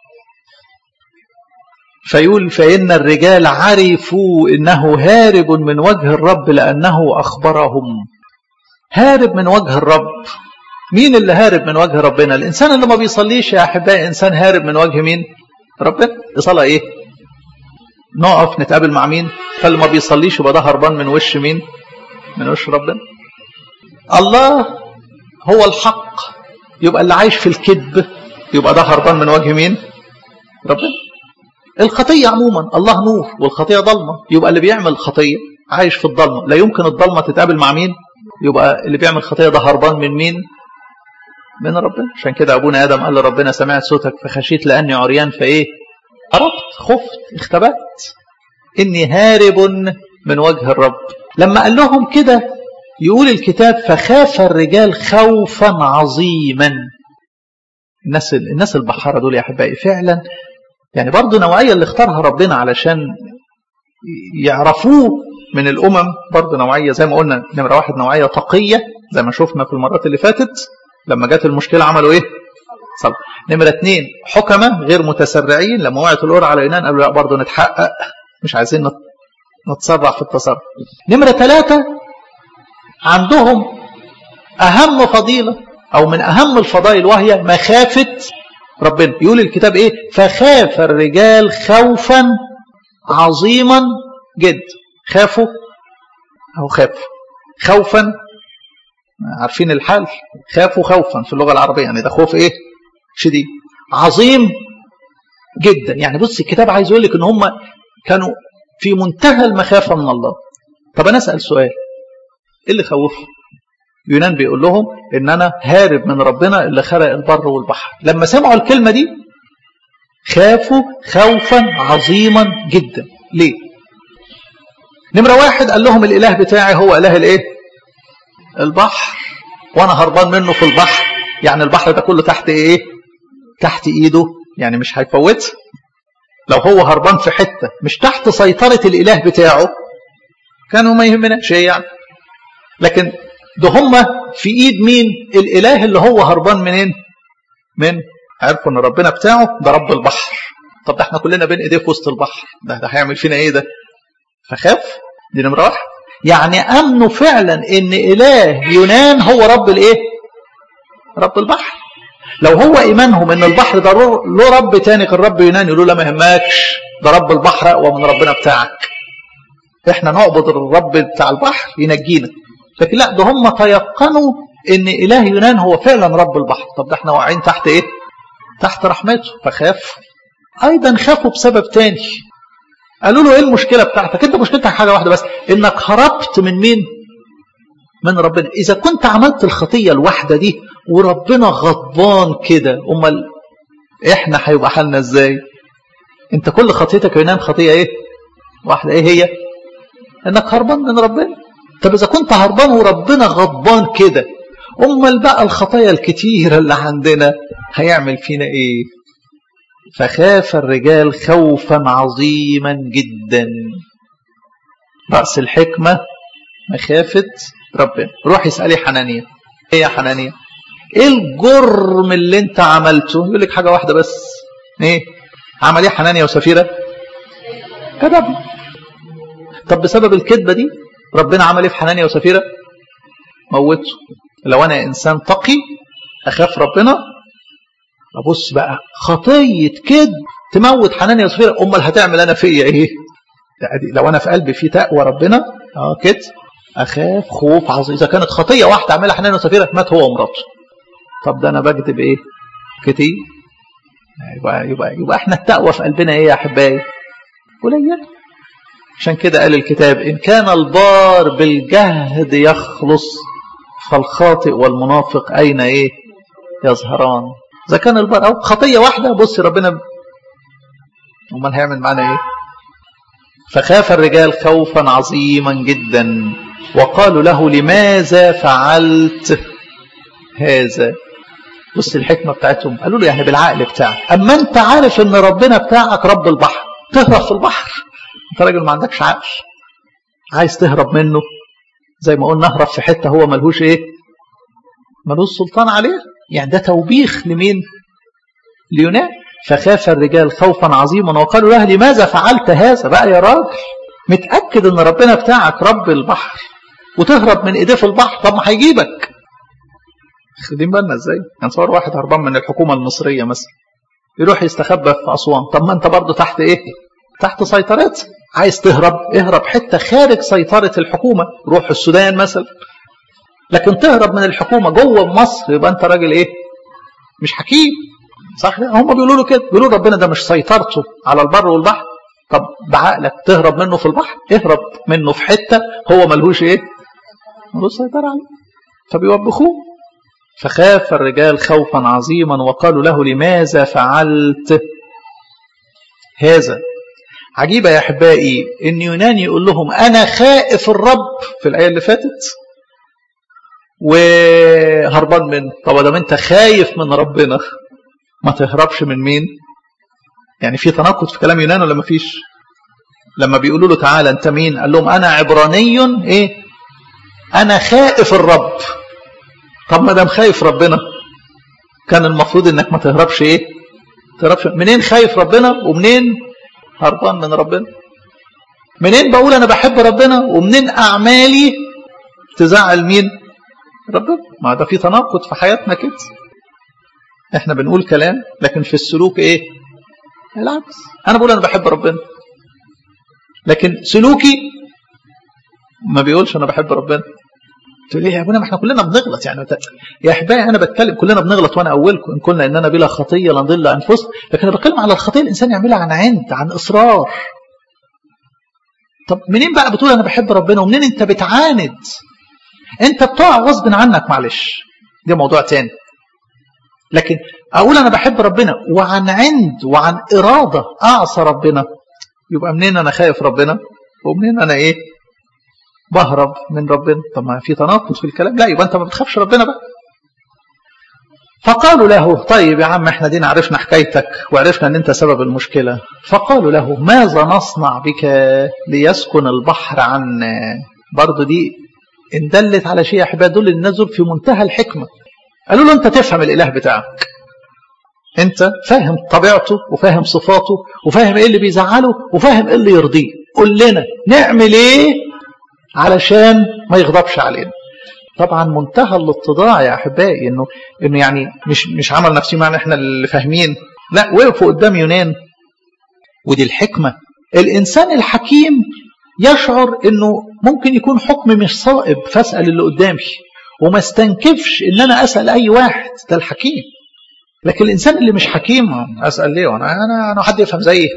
فيقول فإن الرجال عرفوا إنه هارب من وجه الرب لأنه أخبرهم. هارب من وجه الرب. مين اللي هارب من وجه ربنا؟ الإنسان اللي ما بيصليش يا أحبائي إنسان هارب من وجه مين؟ ربنا. الصلاة إيه؟ نقف نتقابل مع مين؟ فاللي ما بيصليش يبقى ده هربان من وش مين؟ من وش ربنا. الله هو الحق، يبقى اللي عايش في الكذب يبقى ده هربان من وجه مين؟ ربنا. الخطية عموما، الله نور والخطية ضلمة، يبقى اللي بيعمل خطية عايش في الضلمة. لا يمكن الضلمة تتقابل مع مين؟ يبقى اللي بيعمل خطية ده هربان من مين؟ من ربنا. عشان كده أبونا آدم قال لربنا سمعت صوتك فخشيت لأني عريان فإيه؟ هربت، خفت، اختبأت، إني هارب من وجه الرب. لما قال لهم كده يقول الكتاب فخاف الرجال خوفا عظيما. الناس الناس البحارة دول يا أحبائي فعلا يعني برضو نوعية اللي اختارها ربنا علشان يعرفوه من الأمم. برضو نوعية زي ما قلنا، نمرة واحد نوعية تقية زي ما شفنا في المرات اللي فاتت، لما جات المشكلة عملوا ايه؟ صلوا. نمرة اتنين حكمة غير متسرعين، لما وقعت القرعة على يونان قالوا لا برضو نتحقق، مش عايزين نتسرع في التصرف. نمرة ثلاثة عندهم أهم فضيلة أو من أهم الفضائل وهي مخافة ربنا. يقول الكتاب ايه؟ فخاف الرجال خوفا عظيما جدا. خافوا او خافوا خوفا عارفين الحال، خافوا خوفا في اللغة العربية، يعني ده خوف ايه شديد عظيم جدا. يعني بص الكتاب عايز يقول لك ان هم كانوا في منتهى المخافة من الله. طب انا اسأل سؤال، ايه اللي خوفهم؟ يونان بيقول لهم ان انا هارب من ربنا اللي خلق البر والبحر. لما سمعوا الكلمة دي خافوا خوفا عظيما جدا. ليه؟ نمرة واحد قال لهم الاله بتاعي هو اله الايه؟ البحر، وانا هربان منه في البحر، يعني البحر ده كله تحت ايه؟ تحت ايده، يعني مش هيفوت. لو هو هربان في حتة مش تحت سيطرة الاله بتاعه كانوا ما يهمناش ايه يعني. لكن ده هم في ايد مين؟ الاله اللي هو هربان منين؟ من عرفوا ان ربنا بتاعه ده رب البحر. طب ده احنا كلنا بين ايديه في وسط البحر، ده ده هيعمل فينا ايه ده؟ فخاف. دي نمرة واحد. يعني امنوا فعلا ان اله يونان هو رب الايه؟ رب البحر. لو هو ايمانهم ان البحر ده له رب تاني غير رب يونان يقولوا لا ما يهمكش، ده رب البحر اقوى من ربنا بتاعك، احنا نعبد الرب بتاع البحر ينجينا. لكن لا، ده هم تيقنوا ان اله يونان هو فعلا رب البحر. طب ده احنا واقعين تحت ايه؟ تحت رحمته. فخاف. ايضا خافوا بسبب تاني، قالوا له ايه المشكله بتاعتك؟ انت مشكلتك حاجه واحده بس، انك هربت من مين؟ من ربنا. اذا كنت عملت الخطيه الواحده دي وربنا غضبان كده، امال احنا هيبقى حالنا ازاي؟ انت كل خطيتك يا يونان خطيه ايه واحده، ايه هي؟ انك هربان من ربنا. طب اذا كنت هربان وربنا غضبان كده، امال بقى الخطايا الكتيره اللي عندنا هيعمل فينا ايه؟ فخاف الرجال خوفا عظيما جدا. رأس الحكمة مخافة ربنا. روح اسألي حنانيا، ايه يا حنانيا؟ ايه الجرم اللي انت عملته؟ يقول لك حاجة واحدة بس. ايه عمل ايه حنانيا وسفيرة؟ كذب. طب بسبب الكذبة دي ربنا عمل ايه في حنانيا وسفيرة؟ موته. لو انا انسان تقي اخاف ربنا، ابص بقى خطية كذب تموت حنانيا وسفيرة، امال هتعمل انا فيا ايه؟ لو انا في قلبي في تقوى ربنا اه كده اخاف خوف عظيم. اذا كانت خطيه واحده عملها حنانيا وسفيرة مات هو ومراته، طب ده انا بكذب ايه كتير؟ يبقى يبقى يبقى احنا التقوى في قلبنا ايه يا احبائي؟ قليل. عشان كده قال الكتاب ان كان البار بالجهد يخلص فالخاطئ والمنافق اين ايه يظهران. اذا كان البار او خطيه واحده بص ربنا امال هيعمل معانا ايه؟ فخاف الرجال خوفا عظيما جدا وقالوا له لماذا فعلت هذا؟ بص الحكمة بتاعتهم، قالوا له يعني بالعقل بتاعك، اما انت عارف ان ربنا بتاعك رب البحر تهرب في البحر؟ انت راجل ما عندكش عقل، عايز تهرب منه زي ما قلنا اهرب في حتة هو ملهوش ايه؟ ملهوش سلطان عليه. يعني ده توبيخ لمين؟ ليونان. فخاف الرجال خوفا عظيما وقالوا له لماذا فعلت هذا؟ بقى يا راجل متأكد ان ربنا بتاعك رب البحر وتهرب من ايديه في البحر؟ طب ما هيجيبك. خدين بالنا ازاي؟ يعني صور واحد هربان من الحكومة المصرية مثلا يروح يستخبى في أسوان، طب ما انت برضه تحت ايه؟ تحت سيطرات. عايز تهرب اهرب حتة خارج سيطرة الحكومة، روح السودان مثلا. لكن تهرب من الحكومة جوه مصر يبقى انت راجل ايه؟ مش حكيم. صح؟ هم بيقولوا له كده، بيقولوا ربنا ده مش سيطرته على البر والبحر. طب بعقلك تهرب منه في البحر؟ اهرب منه في حتة هو ملهوش ايه؟ ملهوش سيطرة عليه. فبيوبخوه. فخاف الرجال خوفا عظيما وقالوا له لماذا فعلت هذا؟ عجيبة يا أحبائي إن يونان يقول لهم أنا خائف الرب في الآية اللي فاتت وهربان منه. طب دام أنت خايف من ربنا ما تهربش من مين؟ يعني في تناقض في كلام يونان ولا ما فيش؟ لما بيقولوا له تعالى أنت مين؟ قال لهم أنا عبراني إيه؟ أنا خائف الرب. طب ما دام خايف ربنا كان المفروض إنك ما تهربش إيه؟ تهربش. منين خايف ربنا ومنين هربان من ربنا؟ منين بقول أنا بحب ربنا ومنين أعمالي تزعل مين؟ ربنا. ما ده في تناقض في حياتنا كده. احنا بنقول كلام لكن في السلوك ايه؟ العكس. انا بقول انا بحب ربنا لكن سلوكي ما بيقولش انا بحب ربنا. تقول ايه يا ابونا ما احنا كلنا بنغلط يعني. يا احبائي انا بتكلم كلنا بنغلط وانا اولكم، ان قلنا اننا بلا خطيه لنضل انفسنا، لكن انا بتكلم على الخطيه الانسان يعملها عن عند، عن اصرار. طب منين بقى بتقول انا بحب ربنا ومنين انت بتعاند؟ انت بتقع غصب عنك، معلش ده موضوع تاني. لكن اقول انا بحب ربنا وعن عند وعن اراده اعصى ربنا، يبقى منين انا خايف ربنا ومنين انا ايه بهرب من ربنا؟ طب ما في تناقض في الكلام. لا، يبقى انت ما بتخافش ربنا بقى. فقالوا له طيب يا عم احنا دينا عرفنا حكايتك وعرفنا ان انت سبب المشكله. فقالوا له ماذا نصنع بك ليسكن البحر عنا؟ برضه دي ان دلت على شيء يا احباب، دول الناس دول في منتهى الحكمه. قالوا له انت تفهم الاله بتاعك، انت فاهم طبيعته وفاهم صفاته وفاهم ايه اللي بيزعله وفاهم ايه اللي يرضيه، قول لنا نعمل ايه علشان ما يغضبش علينا. طبعا منتهى الاتضاع يا احبائي، انه انه يعني مش مش عمل نفسي معنا احنا اللي فاهمين، لا وقفوا قدام يونان. ودي الحكمه. الانسان الحكيم يشعر انه ممكن يكون حكم مش صائب فاسال اللي قدامي وما استنكفش ان انا اسال اي واحد، ده الحكيم. لكن الانسان اللي مش حكيم اسال ليه وانا انا انا حد يفهم زيي؟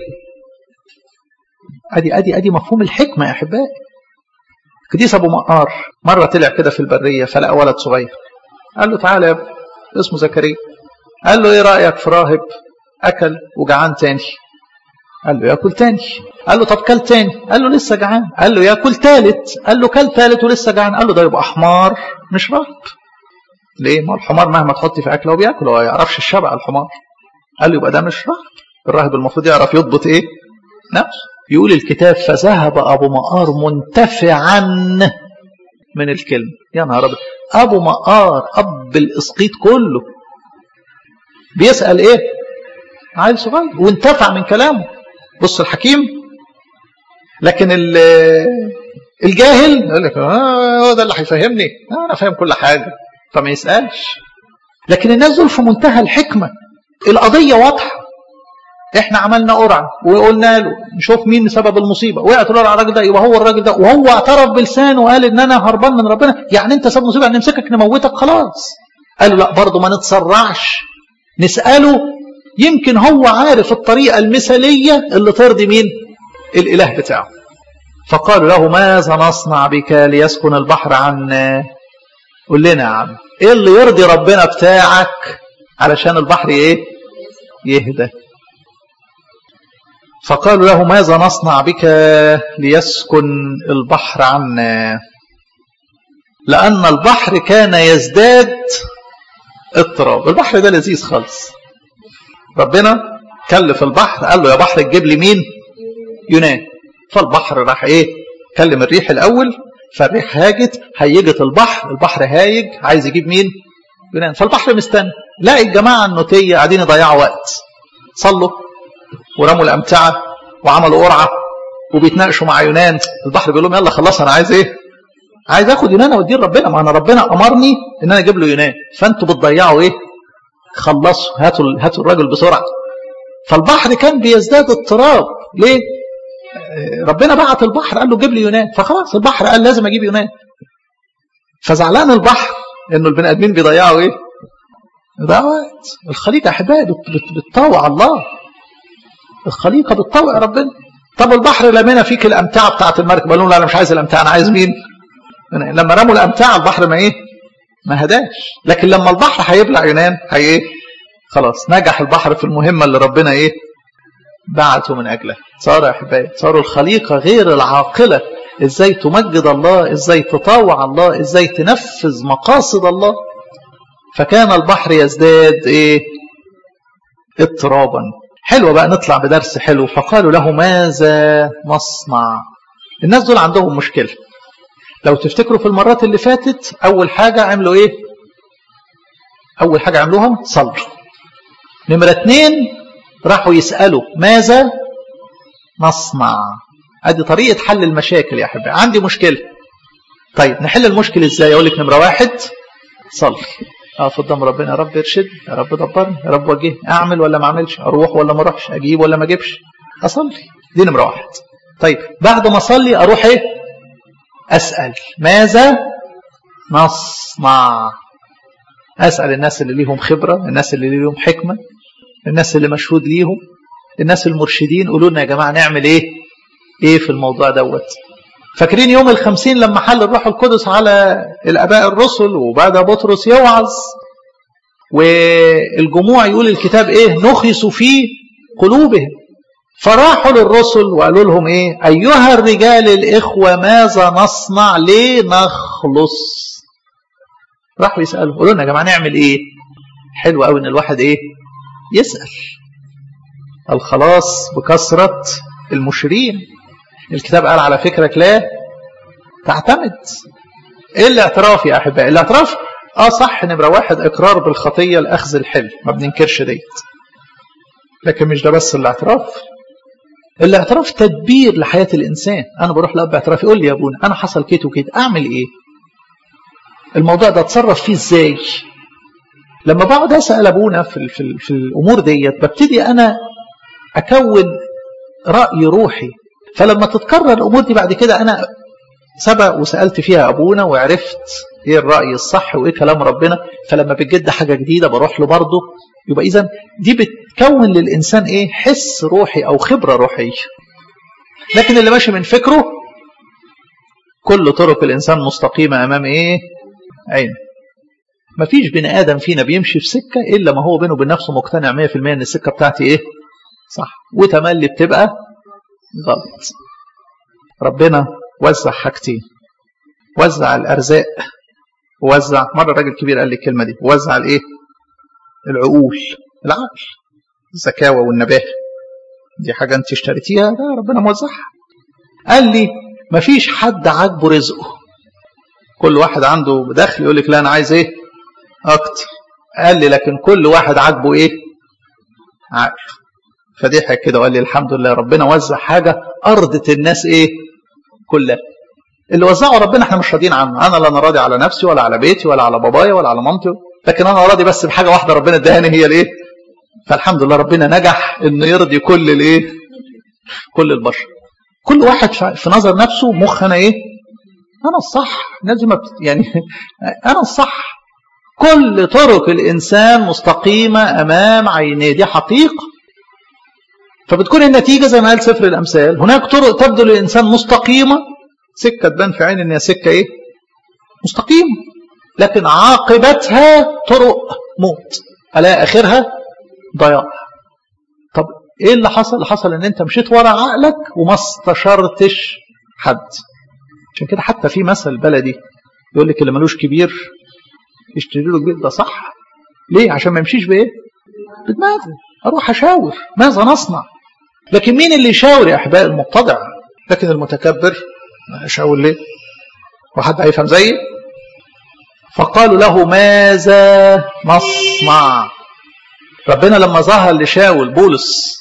ادي ادي ادي مفهوم الحكمه يا احبائي. قديس ابو مقار مره طلع كده في البريه فلقى ولد صغير، قال له تعالى يا ابني، اسمه زكريا، قال له ايه رايك في راهب اكل وجعان تاني؟ قال له ياكل تاني. قال له طب كل تاني؟ قال له لسه جعان. قال له ياكل تالت. قال له كل تالت ولسه جعان. قال له ده يبقى حمار مش راهب. ليه؟ ما الحمار مهما تحط في اكله وبياكل، هو ما يعرفش الشبع الحمار. قال له يبقى ده مش راهب. الراهب المفروض يعرف يضبط ايه نفسه. يقول الكتاب فذهب ابو مقار منتفعا من الكلمه. يا نهار ابيض، ابو مقار اب الاسقيط كله بيسال ايه عيل صغير وانتفع من كلامه. بص الحكيم. لكن الجاهل يقول لك اه هو ده اللي هيفهمني، انا فاهم كل حاجه، فما يسالش. لكن الناس دول في منتهى الحكمه، القضيه واضحه. احنا عملنا قرعه وقلنا له نشوف مين سبب المصيبه، وقعت له على الراجل ده يبقى هو الراجل ده، وهو اعترف بلسانه وقال ان انا هربان من ربنا، يعني انت سبب مصيبه نمسكك نموتك خلاص. قالوا لا برضه ما نتسرعش، نساله يمكن هو عارف الطريقه المثاليه اللي ترضي مين؟ الاله بتاعه. فقالوا له ماذا نصنع بك ليسكن البحر عنا؟ قول لنا يا عم ايه اللي يرضي ربنا بتاعك علشان البحر ايه يهدى. فقالوا له ماذا نصنع بك ليسكن البحر عنا؟ لأن البحر كان يزداد اضطراب. البحر ده لذيذ خالص. ربنا كلف البحر قال له يا بحر تجيب لي مين؟ يونان. فالبحر راح ايه كلم الريح الاول، فالريح هاجت هيجت البحر، البحر هايج عايز يجيب مين؟ يونان. فالبحر مستني. لاقي الجماعه النوتيه قاعدين يضيعوا وقت، صلوا ورموا الامتعه وعملوا قرعه وبيتناقشوا مع يونان. البحر بيقول لهم يلا خلاص انا عايز ايه؟ عايز اخد يونان اوديه لربنا، ما انا ربنا امرني ان انا اجيب له يونان، فانتوا بتضيعوا ايه؟ خلصوا، هاتوا هاتوا الراجل بسرعه. فالبحر كان بيزداد اضطراب. ليه؟ ربنا بعت البحر قال له جيب لي يونان، فخلاص البحر قال لازم اجيب يونان. فزعلان البحر انه البني ادمين بيضيعوا ايه؟ ضاعت. الخليقه يا احبائي بتطوع الله، الخليقه بتطوع ربنا. طب البحر لمينا فيك الامتعه بتاعت المركب، قالوا لا انا مش عايز الامتعه، انا عايز مين؟ لما رموا الامتعه البحر ما ايه؟ ما هداش. لكن لما البحر هيبلع يونان هي ايه؟ خلاص نجح البحر في المهمه اللي ربنا ايه؟ بعته من اجلها. صار يا احبائي صاروا الخليقه غير العاقله ازاي تمجد الله، ازاي تطاوع الله، ازاي تنفذ مقاصد الله. فكان البحر يزداد ايه؟ اضطرابا. حلوه بقى نطلع بدرس حلو. فقالوا له ماذا نصنع؟ الناس دول عندهم مشكله. لو تفتكروا في المرات اللي فاتت اول حاجه عملوا ايه؟ اول حاجه عملوها صلوا. نمره اتنين راحوا يسالوا ماذا نصنع. ادي طريقه حل المشاكل يا احبائي. عندي مشكله، طيب نحل المشكله ازاي؟ اقول لك نمره واحد صلي، اقف قدام ربنا، يا رب ارشد، يا رب دبرني، يا رب وجهني، اعمل ولا ما اعملش، اروح ولا ما اروحش، اجيب ولا ما اجيبش، اصلي. دي نمره واحد. طيب بعد ما اصلي اروح ايه؟ اسال ماذا نصنع. أسأل الناس اللي ليهم خبرة، الناس اللي ليهم حكمة، الناس اللي مشهود ليهم، الناس المرشدين، قولوا لنا يا جماعة نعمل ايه ايه في الموضوع دوت. فاكرين يوم الخمسين لما حل الروح القدس على الآباء الرسل وبعد بطرس يوعظ والجموع يقول الكتاب ايه نخسوا في قلوبهم، فراحوا للرسل وقالوا لهم ايه ايها الرجال الاخوة ماذا نصنع لنخلص. راحوا يسألوا قولوا لنا يا جماعة نعمل ايه. حلو قوي ان الواحد ايه يسأل. الخلاص بكثرة المشرين. الكتاب قال على فكرك لا تعتمد. ايه الاعتراف يا احبائي؟ الاعتراف اه صح، نمرة واحد اقرار بالخطية الاخذ الحل، ما بننكرش ديت، لكن مش ده بس الاعتراف. الاعتراف تدبير لحياة الانسان. انا بروح لاب اعتراف يقول لي يا ابونا انا حصل كده وكده، اعمل ايه؟ الموضوع ده اتصرف فيه ازاي؟ لما بقعد اسال ابونا في, في, في الامور ديت ببتدي انا اكون راي روحي. فلما تتكرر الامور دي بعد كده انا سبق وسالت فيها ابونا وعرفت ايه الراي الصح وايه كلام ربنا، فلما بتجد حاجه جديده بروح له برضه. يبقى اذا دي بتكون للانسان ايه حس روحي او خبره روحيه. لكن اللي ماشي من فكره كل طرق الانسان مستقيمه امام ايه عين. مفيش بني ادم فينا بيمشي في سكه الا ما هو بينه وبين نفسه مقتنع مية في المية ان السكه بتاعتي ايه صح، وتملي بتبقى غلط. ربنا وزع حاجتين، وزع الارزاق ووزع، مره راجل كبير قال لي الكلمه دي، وزع الايه العقول، العقل، الزكاوه والنباهه. دي حاجه انت اشتريتيها، لا ربنا موزعها. قال لي مفيش حد عاجبه رزقه، كل واحد عنده دخل يقول لك لا انا عايز ايه اكتر. قال لي لكن كل واحد عاجبه ايه عقل. فضحك كده وقال لي الحمد لله ربنا وزع حاجه ارضت الناس ايه كلها. اللي وزعه ربنا احنا مش راضيين عنه. انا لا انا راضي على نفسي ولا على بيتي ولا على بابايا ولا على مامتي، لكن انا راضي بس بحاجه واحده ربنا اداني هي الايه. فالحمد لله ربنا نجح انه يرضي كل الايه كل البشر. كل واحد في نظر نفسه مخ انا ايه انا الصح، لازم يعني انا الصح. كل طرق الانسان مستقيمه امام عينيه، دي حقيقه. فبتكون النتيجه زي ما قال سفر الامثال هناك طرق تبدو للانسان مستقيمه، سكه تبان في عين ان هي سكه ايه مستقيمه، لكن عاقبتها طرق موت، الا اخرها ضياع. طب ايه اللي حصل؟ اللي حصل ان انت مشيت ورا عقلك وما استشرتش حد. عشان كده حتى في مثل بلدي يقول لك اللي ملوش كبير يشتري له كبير. ده صح. ليه؟ عشان ما يمشيش بايه بدماغه، اروح اشاور ماذا نصنع. لكن مين اللي يشاور يا احبائي؟ المتضع. لكن المتكبر اشاور ليه؟ وحد هيفهم زيي؟ فقالوا له ماذا نصنع. ربنا لما ظهر لشاول بولس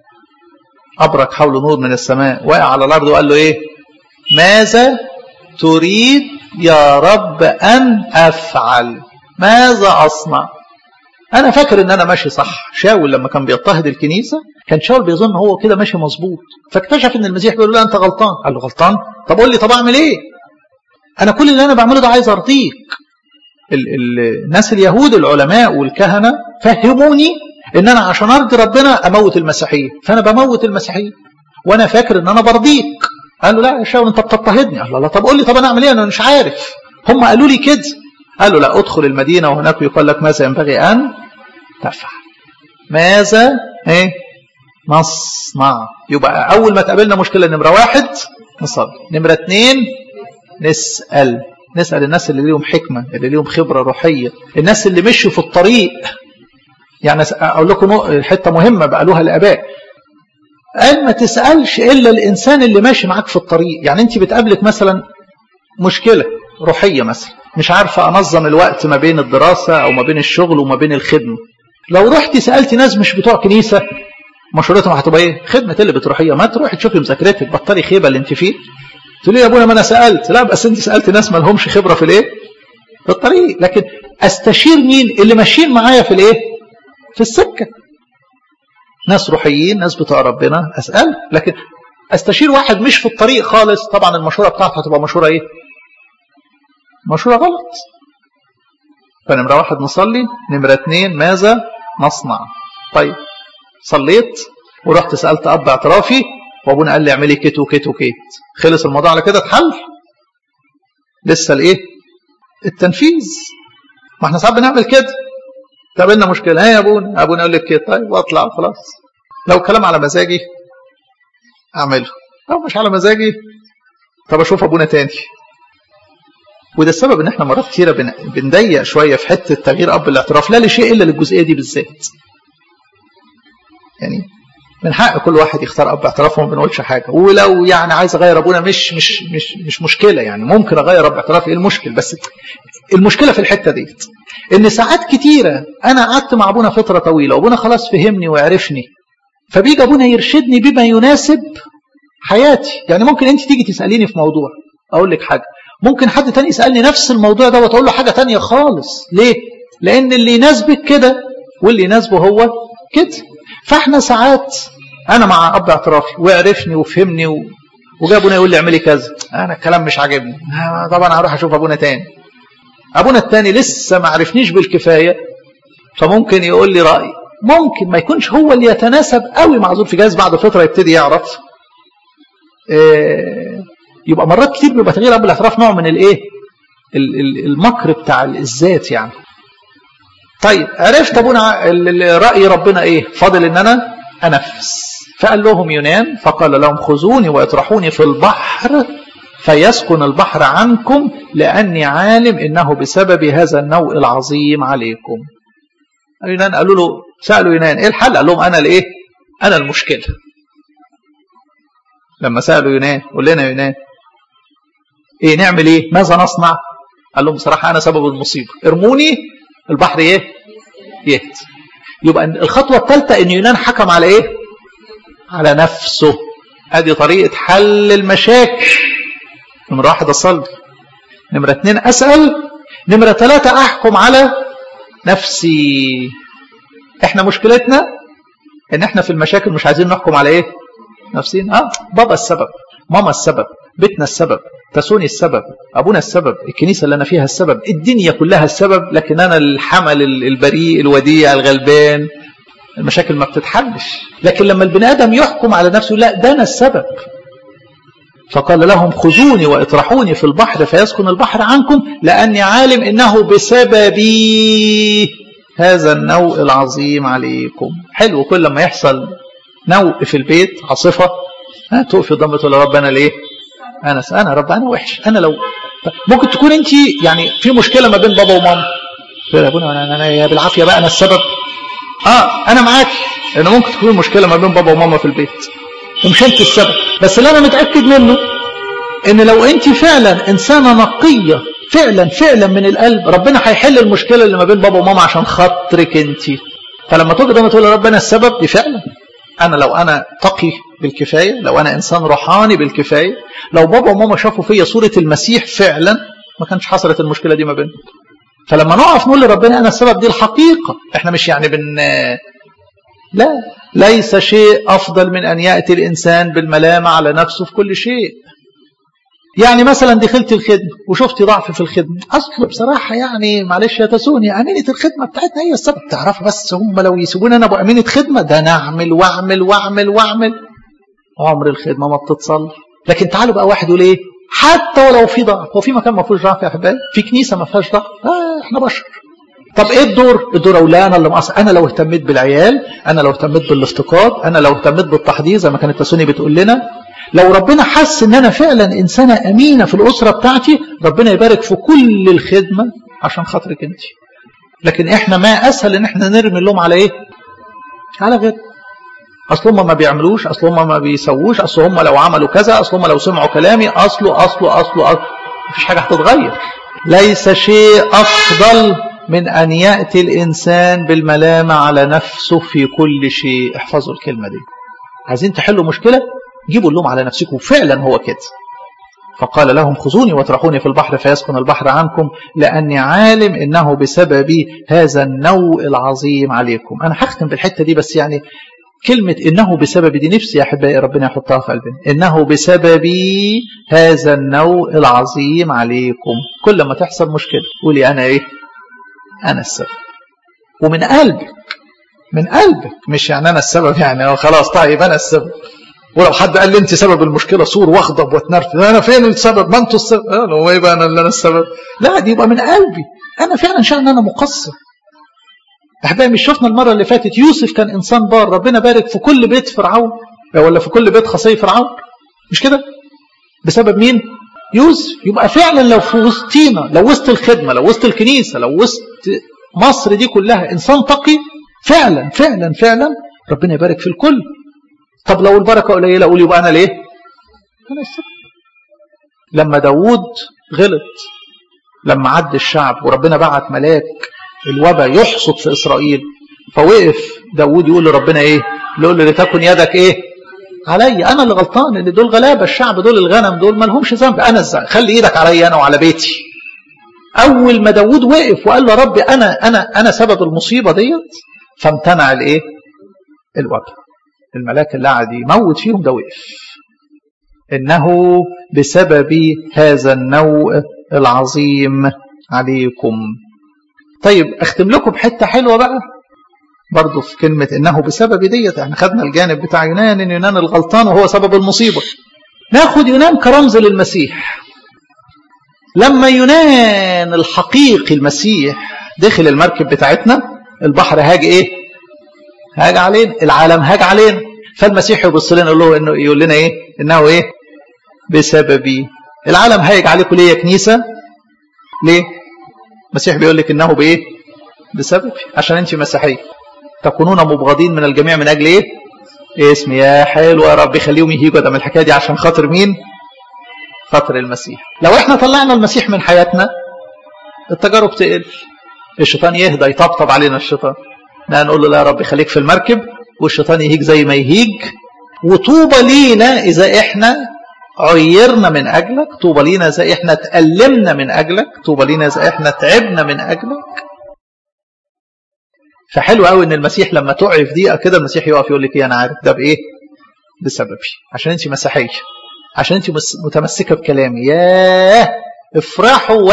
ابرك حوله نور من السماء، وقع على الارض وقال له ايه؟ ماذا تريد يا رب ان افعل؟ ماذا اصنع؟ انا فاكر ان انا ماشي صح. شاول لما كان بيضطهد الكنيسه كان شاول بيظن هو كده ماشي مظبوط، فاكتشف ان المسيح بيقول له انت غلطان. قال له غلطان؟ طب قول لي طب اعمل ايه؟ انا كل اللي انا بعمله ده عايز ارضيك. ال ال الناس اليهود العلماء والكهنه فهموني ان انا عشان ارضي ربنا اموت المسيحيه، فانا بموت المسيحيه وانا فاكر ان انا برضيك. قال له لا يا شاول انت بتضطهدني. قال له لا طب قول لي طب انا اعمل ايه؟ انا مش عارف، هم قالوا لي كده. قال له لا ادخل المدينه وهناك يقال لك ماذا ينبغي ان تفعل. ماذا ايه نصنع. يبقى اول ما تقابلنا مشكله نمره واحد نصلي، نمره اثنين نسال نسال الناس اللي ليهم حكمه، اللي ليهم خبره روحيه، الناس اللي مشوا في الطريق. يعني اقول لكم حته مهمه بقالوها الاباء، قال ما تسالش الا الانسان اللي ماشي معاك في الطريق. يعني انت بتقابلك مثلا مشكله روحيه، مثلا مش عارفه انظم الوقت ما بين الدراسه او ما بين الشغل وما بين الخدمه، لو رحتي سالتي ناس مش بتوع كنيسه مشورتهم هتبقى ايه؟ خدمه اللي بتروحيه، ما تروحي تشوفي مذاكرتك، بطلي خيبه اللي انت فيه. تقولي يا ابونا ما انا سالت. لا بس انت سالت ناس ما لهمش خبره في الايه في الطريق. لكن استشير مين؟ اللي ماشيين معايا في الايه في السكه، ناس روحيين، ناس بتوع ربنا اسال. لكن استشير واحد مش في الطريق خالص، طبعا المشوره بتاعته هتبقى مشوره ايه مشورة غلط. فنمرة واحد نصلي، نمرة اتنين ماذا نصنع. طيب صليت ورحت سألت أب اعترافي وأبونا قال لي اعملي كت وكت وكت، خلص الموضوع على كده اتحل؟ لسه الايه؟ التنفيذ. ما احنا ساعات بنعمل كده، تقابلنا مشكلة، ها يا ابونا، ابونا يقول لك كده، طيب واطلع خلاص. لو كلام على مزاجي اعمله، لو مش على مزاجي طب اشوف ابونا تاني. وده السبب ان احنا مرات كتيره بنضيق شويه في حته تغيير اب الاعتراف، لا لشيء الا للجزئيه دي بالذات. يعني من حق كل واحد يختار اب اعتراف وما بنقولش حاجه، ولو يعني عايز اغير ابونا مش مش مش مش مشكله، يعني ممكن اغير اب اعتراف، ايه المشكل؟ بس المشكله في الحته ديت ان ساعات كتيره انا قعدت مع ابونا فتره طويله وابونا خلاص فهمني وعرفني، فبيجي ابونا يرشدني بما يناسب حياتي. يعني ممكن انت تيجي تساليني في موضوع اقول لك حاجه، ممكن حد تاني يسالني نفس الموضوع ده وتقول له حاجه تانية خالص. ليه؟ لان اللي يناسبك كده واللي يناسبه هو كده. فاحنا ساعات انا مع اب اعترافي وعرفني وفهمني و... وجا ابونا يقول لي اعملي كذا، انا الكلام مش عاجبني، طبعا هروح اشوف ابونا تاني. ابونا التاني لسه ما عرفنيش بالكفايه، فممكن يقول لي راي ممكن ما يكونش هو اللي يتناسب قوي مع ظروف جاز، بعد فتره يبتدي يعرف. إيه يبقى مرات كتير بيبقى تغيير اب الاعتراف نوع من الايه؟ المكر بتاع الذات يعني. طيب عرفت ابونا راي ربنا ايه؟ فاضل ان انا انفذ. فقال لهم يونان فقال لهم خذوني واطرحوني في البحر فيسكن البحر عنكم لاني عالم انه بسبب هذا النوء العظيم عليكم. يونان قالوا له، سالوا يونان ايه الحل؟ قال لهم انا الايه؟ انا المشكله. لما سالوا يونان قول لنا يونان ايه نعمل ايه؟ ماذا نصنع؟ قال لهم بصراحه انا سبب المصيبه، ارموني البحر ايه؟ يهت. يبقى الخطوه الثالثه ان يونان حكم على ايه؟ على نفسه. ادي طريقه حل المشاكل. نمره واحد اصلي، نمره اثنين اسال، نمره ثلاثه احكم على نفسي. احنا مشكلتنا ان احنا في المشاكل مش عايزين نحكم على ايه؟ نفسين. اه بابا السبب، ماما السبب، بيتنا السبب، تسوني السبب، ابونا السبب، الكنيسه اللي انا فيها السبب، الدنيا كلها السبب، لكن انا الحمل البريء الوديع الغلبان. المشاكل ما بتتحلش. لكن لما البني ادم يحكم على نفسه لا ده انا السبب. فقال لهم خذوني واطرحوني في البحر فيسكن البحر عنكم لاني عالم انه بسببي هذا النوء العظيم عليكم. حلو كل ما يحصل نوء في البيت، عاصفه، ها تقفي قدام تقول يا رب انا ليه؟ انا انا رب انا وحش. انا لو ممكن تكون انت يعني في مشكله ما بين بابا وماما، يا ابونا انا انا بالعافيه بقى انا السبب. اه انا معاك انه ممكن تكون مشكله ما بين بابا وماما في البيت ومش انت السبب، بس اللي انا متاكد منه ان لو انت فعلا انسانه نقيه فعلا فعلا من القلب، ربنا هيحل المشكله اللي ما بين بابا وماما عشان خاطرك انت. فلما تقعد قدام تقول يا رب انا السبب، دي فعلا انا لو انا تقي بالكفايه، لو انا انسان روحاني بالكفايه، لو بابا وماما شافوا فيا صوره المسيح فعلا ما كانش حصلت المشكله دي ما بينهم. فلما نقف نقول لربنا انا السبب، دي الحقيقه. احنا مش يعني بن لا ليس شيء افضل من ان ياتي الانسان بالملامه على نفسه في كل شيء. يعني مثلا دخلت الخدمه وشفت ضعف في الخدمه، اصل بصراحه يعني معلش يا تسوني امينه الخدمه بتاعتنا هي السبب. تعرفوا بس هم لو يسيبوني انا ابو امينه خدمه ده انا اعمل واعمل واعمل واعمل عمر الخدمه ما بتتصلح. لكن تعالوا بقى واحد يقول ايه؟ حتى ولو في ضعف، هو في مكان ما فيهوش ضعف يا احبائي؟ في كنيسه ما فيهاش ضعف؟ آه احنا بشر. طب ايه الدور؟ الدور اولى انا اللي مقصر. انا لو اهتميت بالعيال، انا لو اهتميت بالافتقاد، انا لو اهتميت بالتحضير زي ما كانت تسوني بتقول لنا، لو ربنا حس ان انا فعلا انسانه امينه في الاسره بتاعتي، ربنا يبارك في كل الخدمه عشان خاطرك انت. لكن احنا ما اسهل ان احنا نرمي اللوم على ايه؟ على غير. اصل هم ما بيعملوش، اصل هم ما بيسووش، اصل هم لو عملوا كذا، اصل هم لو سمعوا كلامي، اصله اصله اصله اصله مفيش حاجه هتتغير. ليس شيء افضل من ان ياتي الانسان بالملامه على نفسه في كل شيء. احفظوا الكلمه دي. عايزين تحلوا مشكله؟ جيبوا اللوم على نفسكم. فعلا هو كده. فقال لهم خذوني واطرحوني في البحر فيسكن البحر عنكم لاني عالم انه بسببي هذا النوء العظيم عليكم. انا هختم بالحته دي بس يعني كلمة إنه بسبب دي نفسي يا أحبائي ربنا يحطها في قلبنا. إنه بسبب هذا النوء العظيم عليكم. كل ما تحصل مشكلة قولي أنا إيه؟ أنا السبب. ومن قلبك، من قلبك، مش يعني أنا السبب يعني خلاص طيب أنا السبب. ولو حد قال لي أنت سبب المشكلة صور واغضب واتنرفز، أنا فين السبب؟ ما أنتوا السبب. أنا هو إيه بقى أنا اللي أنا السبب؟ لا، دي يبقى من قلبي أنا فعلا شأن أنا مقصر. أحبائي مش شفنا المرة اللي فاتت يوسف كان إنسان بار، ربنا بارك في كل بيت فرعون ولا في كل بيت خصي فرعون، مش كده؟ بسبب مين؟ يوسف. يبقى فعلا لو في وسطينا، لو وسط الخدمة، لو وسط الكنيسة، لو وسط مصر دي كلها إنسان تقي فعلا فعلا فعلا ربنا يبارك في الكل. طب لو البركة قليلة أقول يبقى أنا ليه؟ أنا السبب. لما داود غلط، لما عد الشعب وربنا بعت ملاك الوباء يحصد في إسرائيل، فوقف داود يقول لربنا إيه؟ يقول له لتكن يدك إيه؟ علي، أنا اللي غلطان، اللي دول غلابة الشعب، دول الغنم، دول ما لهمش ذنب، أنا ازاي؟ خلي إيدك علي أنا وعلى بيتي. أول ما داود وقف وقال له ربي أنا أنا أنا سبب المصيبة ديت، فامتنع الإيه؟ الوباء. الملاك اللي قاعد يموت فيهم ده وقف. إنه بسبب هذا النوء العظيم عليكم. طيب أختم لكم بحتة حلوة بقى برضو في كلمة إنه بسبب ديت. احنا خدنا الجانب بتاع يونان، إن يونان الغلطان وهو سبب المصيبة. ناخد يونان كرمز للمسيح. لما يونان الحقيقي المسيح دخل المركب بتاعتنا، البحر هاج إيه؟ هاج علينا، العالم هاج علينا. فالمسيح يبص لنا يقول له إنه يقول لنا إيه؟ إنه إيه؟ بسببي. العالم هاج عليكم ليه يا كنيسة؟ ليه؟ المسيح بيقول لك إنه بإيه؟ بسببي، عشان أنت مسيحية. تكونون مبغضين من الجميع من أجل إيه؟ اسم يا حلو يا رب خليهم يهيجوا ده من الحكاية دي عشان خاطر مين؟ خاطر المسيح. لو احنا طلعنا المسيح من حياتنا التجارب تقل، الشيطان يهدى يطبطب علينا. الشيطان نقول له لا يا رب خليك في المركب، والشيطان يهيج زي ما يهيج. وطوبى لينا إذا احنا عيرنا من أجلك، طوبى لينا إذا احنا تألمنا من أجلك، طوبى لينا إذا احنا تعبنا من أجلك. فحلو قوي ان المسيح لما تقع في دقيقه كده المسيح يقف يقول لك ايه؟ انا عارف ده بايه؟ بسببي، عشان انت مسيحيه، عشان انت متمسكه بكلامي. ياه افرحوا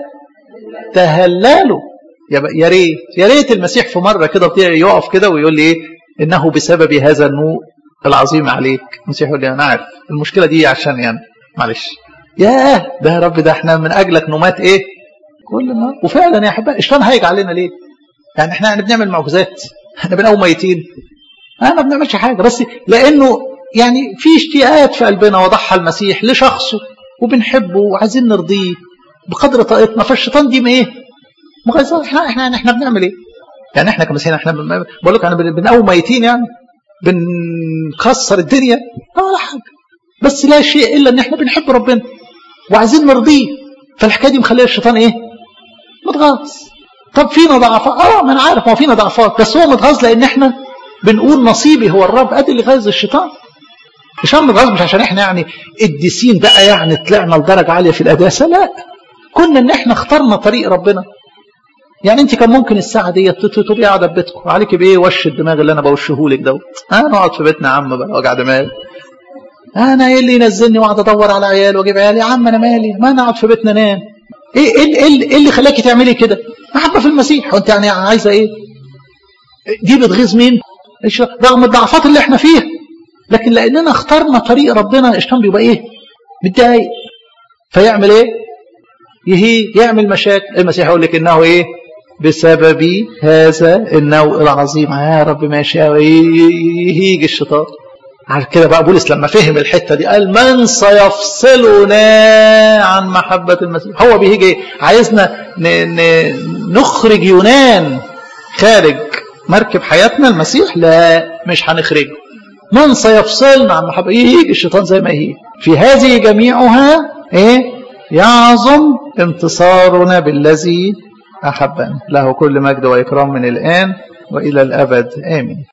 وتهللوا. يا ريت يا ريت المسيح في مره كده يقف كده ويقول لي ايه؟ انه بسبب هذا النوء العظيم عليك. المسيح يقول لي انا عارف المشكله دي عشان يعني معلش. ياه ده يا رب ده احنا من اجلك نومات ايه؟ كل ما. وفعلا يا احبائي الشيطان هيجي علينا ليه؟ يعني احنا يعني بنعمل معجزات، احنا بنقوم ميتين، احنا ما بنعملش حاجه، بس لانه يعني في اشتياقات في قلبنا وضحى المسيح لشخصه وبنحبه وعايزين نرضيه بقدر طاقتنا. فالشيطان دي ما ايه؟ مغزى. احنا احنا احنا بنعمل ايه؟ يعني احنا كمسيحيين احنا بقول لك احنا بنقوم ميتين، يعني بنكسر الدنيا ولا حاجه، بس لا شيء الا ان احنا بنحب ربنا وعايزين نرضيه. فالحكايه دي مخليه الشيطان ايه؟ متغاظ. طب فينا ضعفات، اه ما انا عارف ما فينا ضعفات، بس هو متغاظ لان احنا بنقول نصيبي هو الرب. ادي اللي غاز الشيطان. الشيطان متغاظ مش عشان احنا يعني قديسين بقى، يعني طلعنا لدرجه عاليه في القداسه، لا، كنا ان احنا اخترنا طريق ربنا. يعني انت كان ممكن الساعه دي تبقي قاعده في بيتكم، عليك بايه؟ وش الدماغ اللي انا بوشهولك دوت. انا اقعد في بيتنا يا عم بقى وجع دماغ. انا ايه اللي ينزلني واقعد ادور على عيال واجيب عيال؟ يا عم انا مالي، ما انا اقعد في بيتنا انام. ايه ايه ايه اللي خلاكي تعملي كده؟ محبه في المسيح. وانت يعني عايزه ايه؟ دي بتغيظ مين؟ رغم الضعفات اللي احنا فيها، لكن لاننا اخترنا طريق ربنا الشيطان بيبقى ايه؟ متضايق. فيعمل ايه؟ يهي يعمل مشاكل. المسيح يقول لك انه ايه؟ بسبب هذا النوء العظيم. يا رب ماشي، يهيج الشيطان. على كده بقى بولس لما فهم الحته دي قال من سيفصلنا عن محبه المسيح. هو بيجي ايه؟ عايزنا نخرج يونان خارج مركب حياتنا المسيح؟ لا، مش هنخرجه. من سيفصلنا عن محبه؟ يجي الشيطان زي ما هي. في هذه جميعها ايه؟ يعظم انتصارنا بالذي احبنا. له كل مجد واكرام من الان والى الابد امين.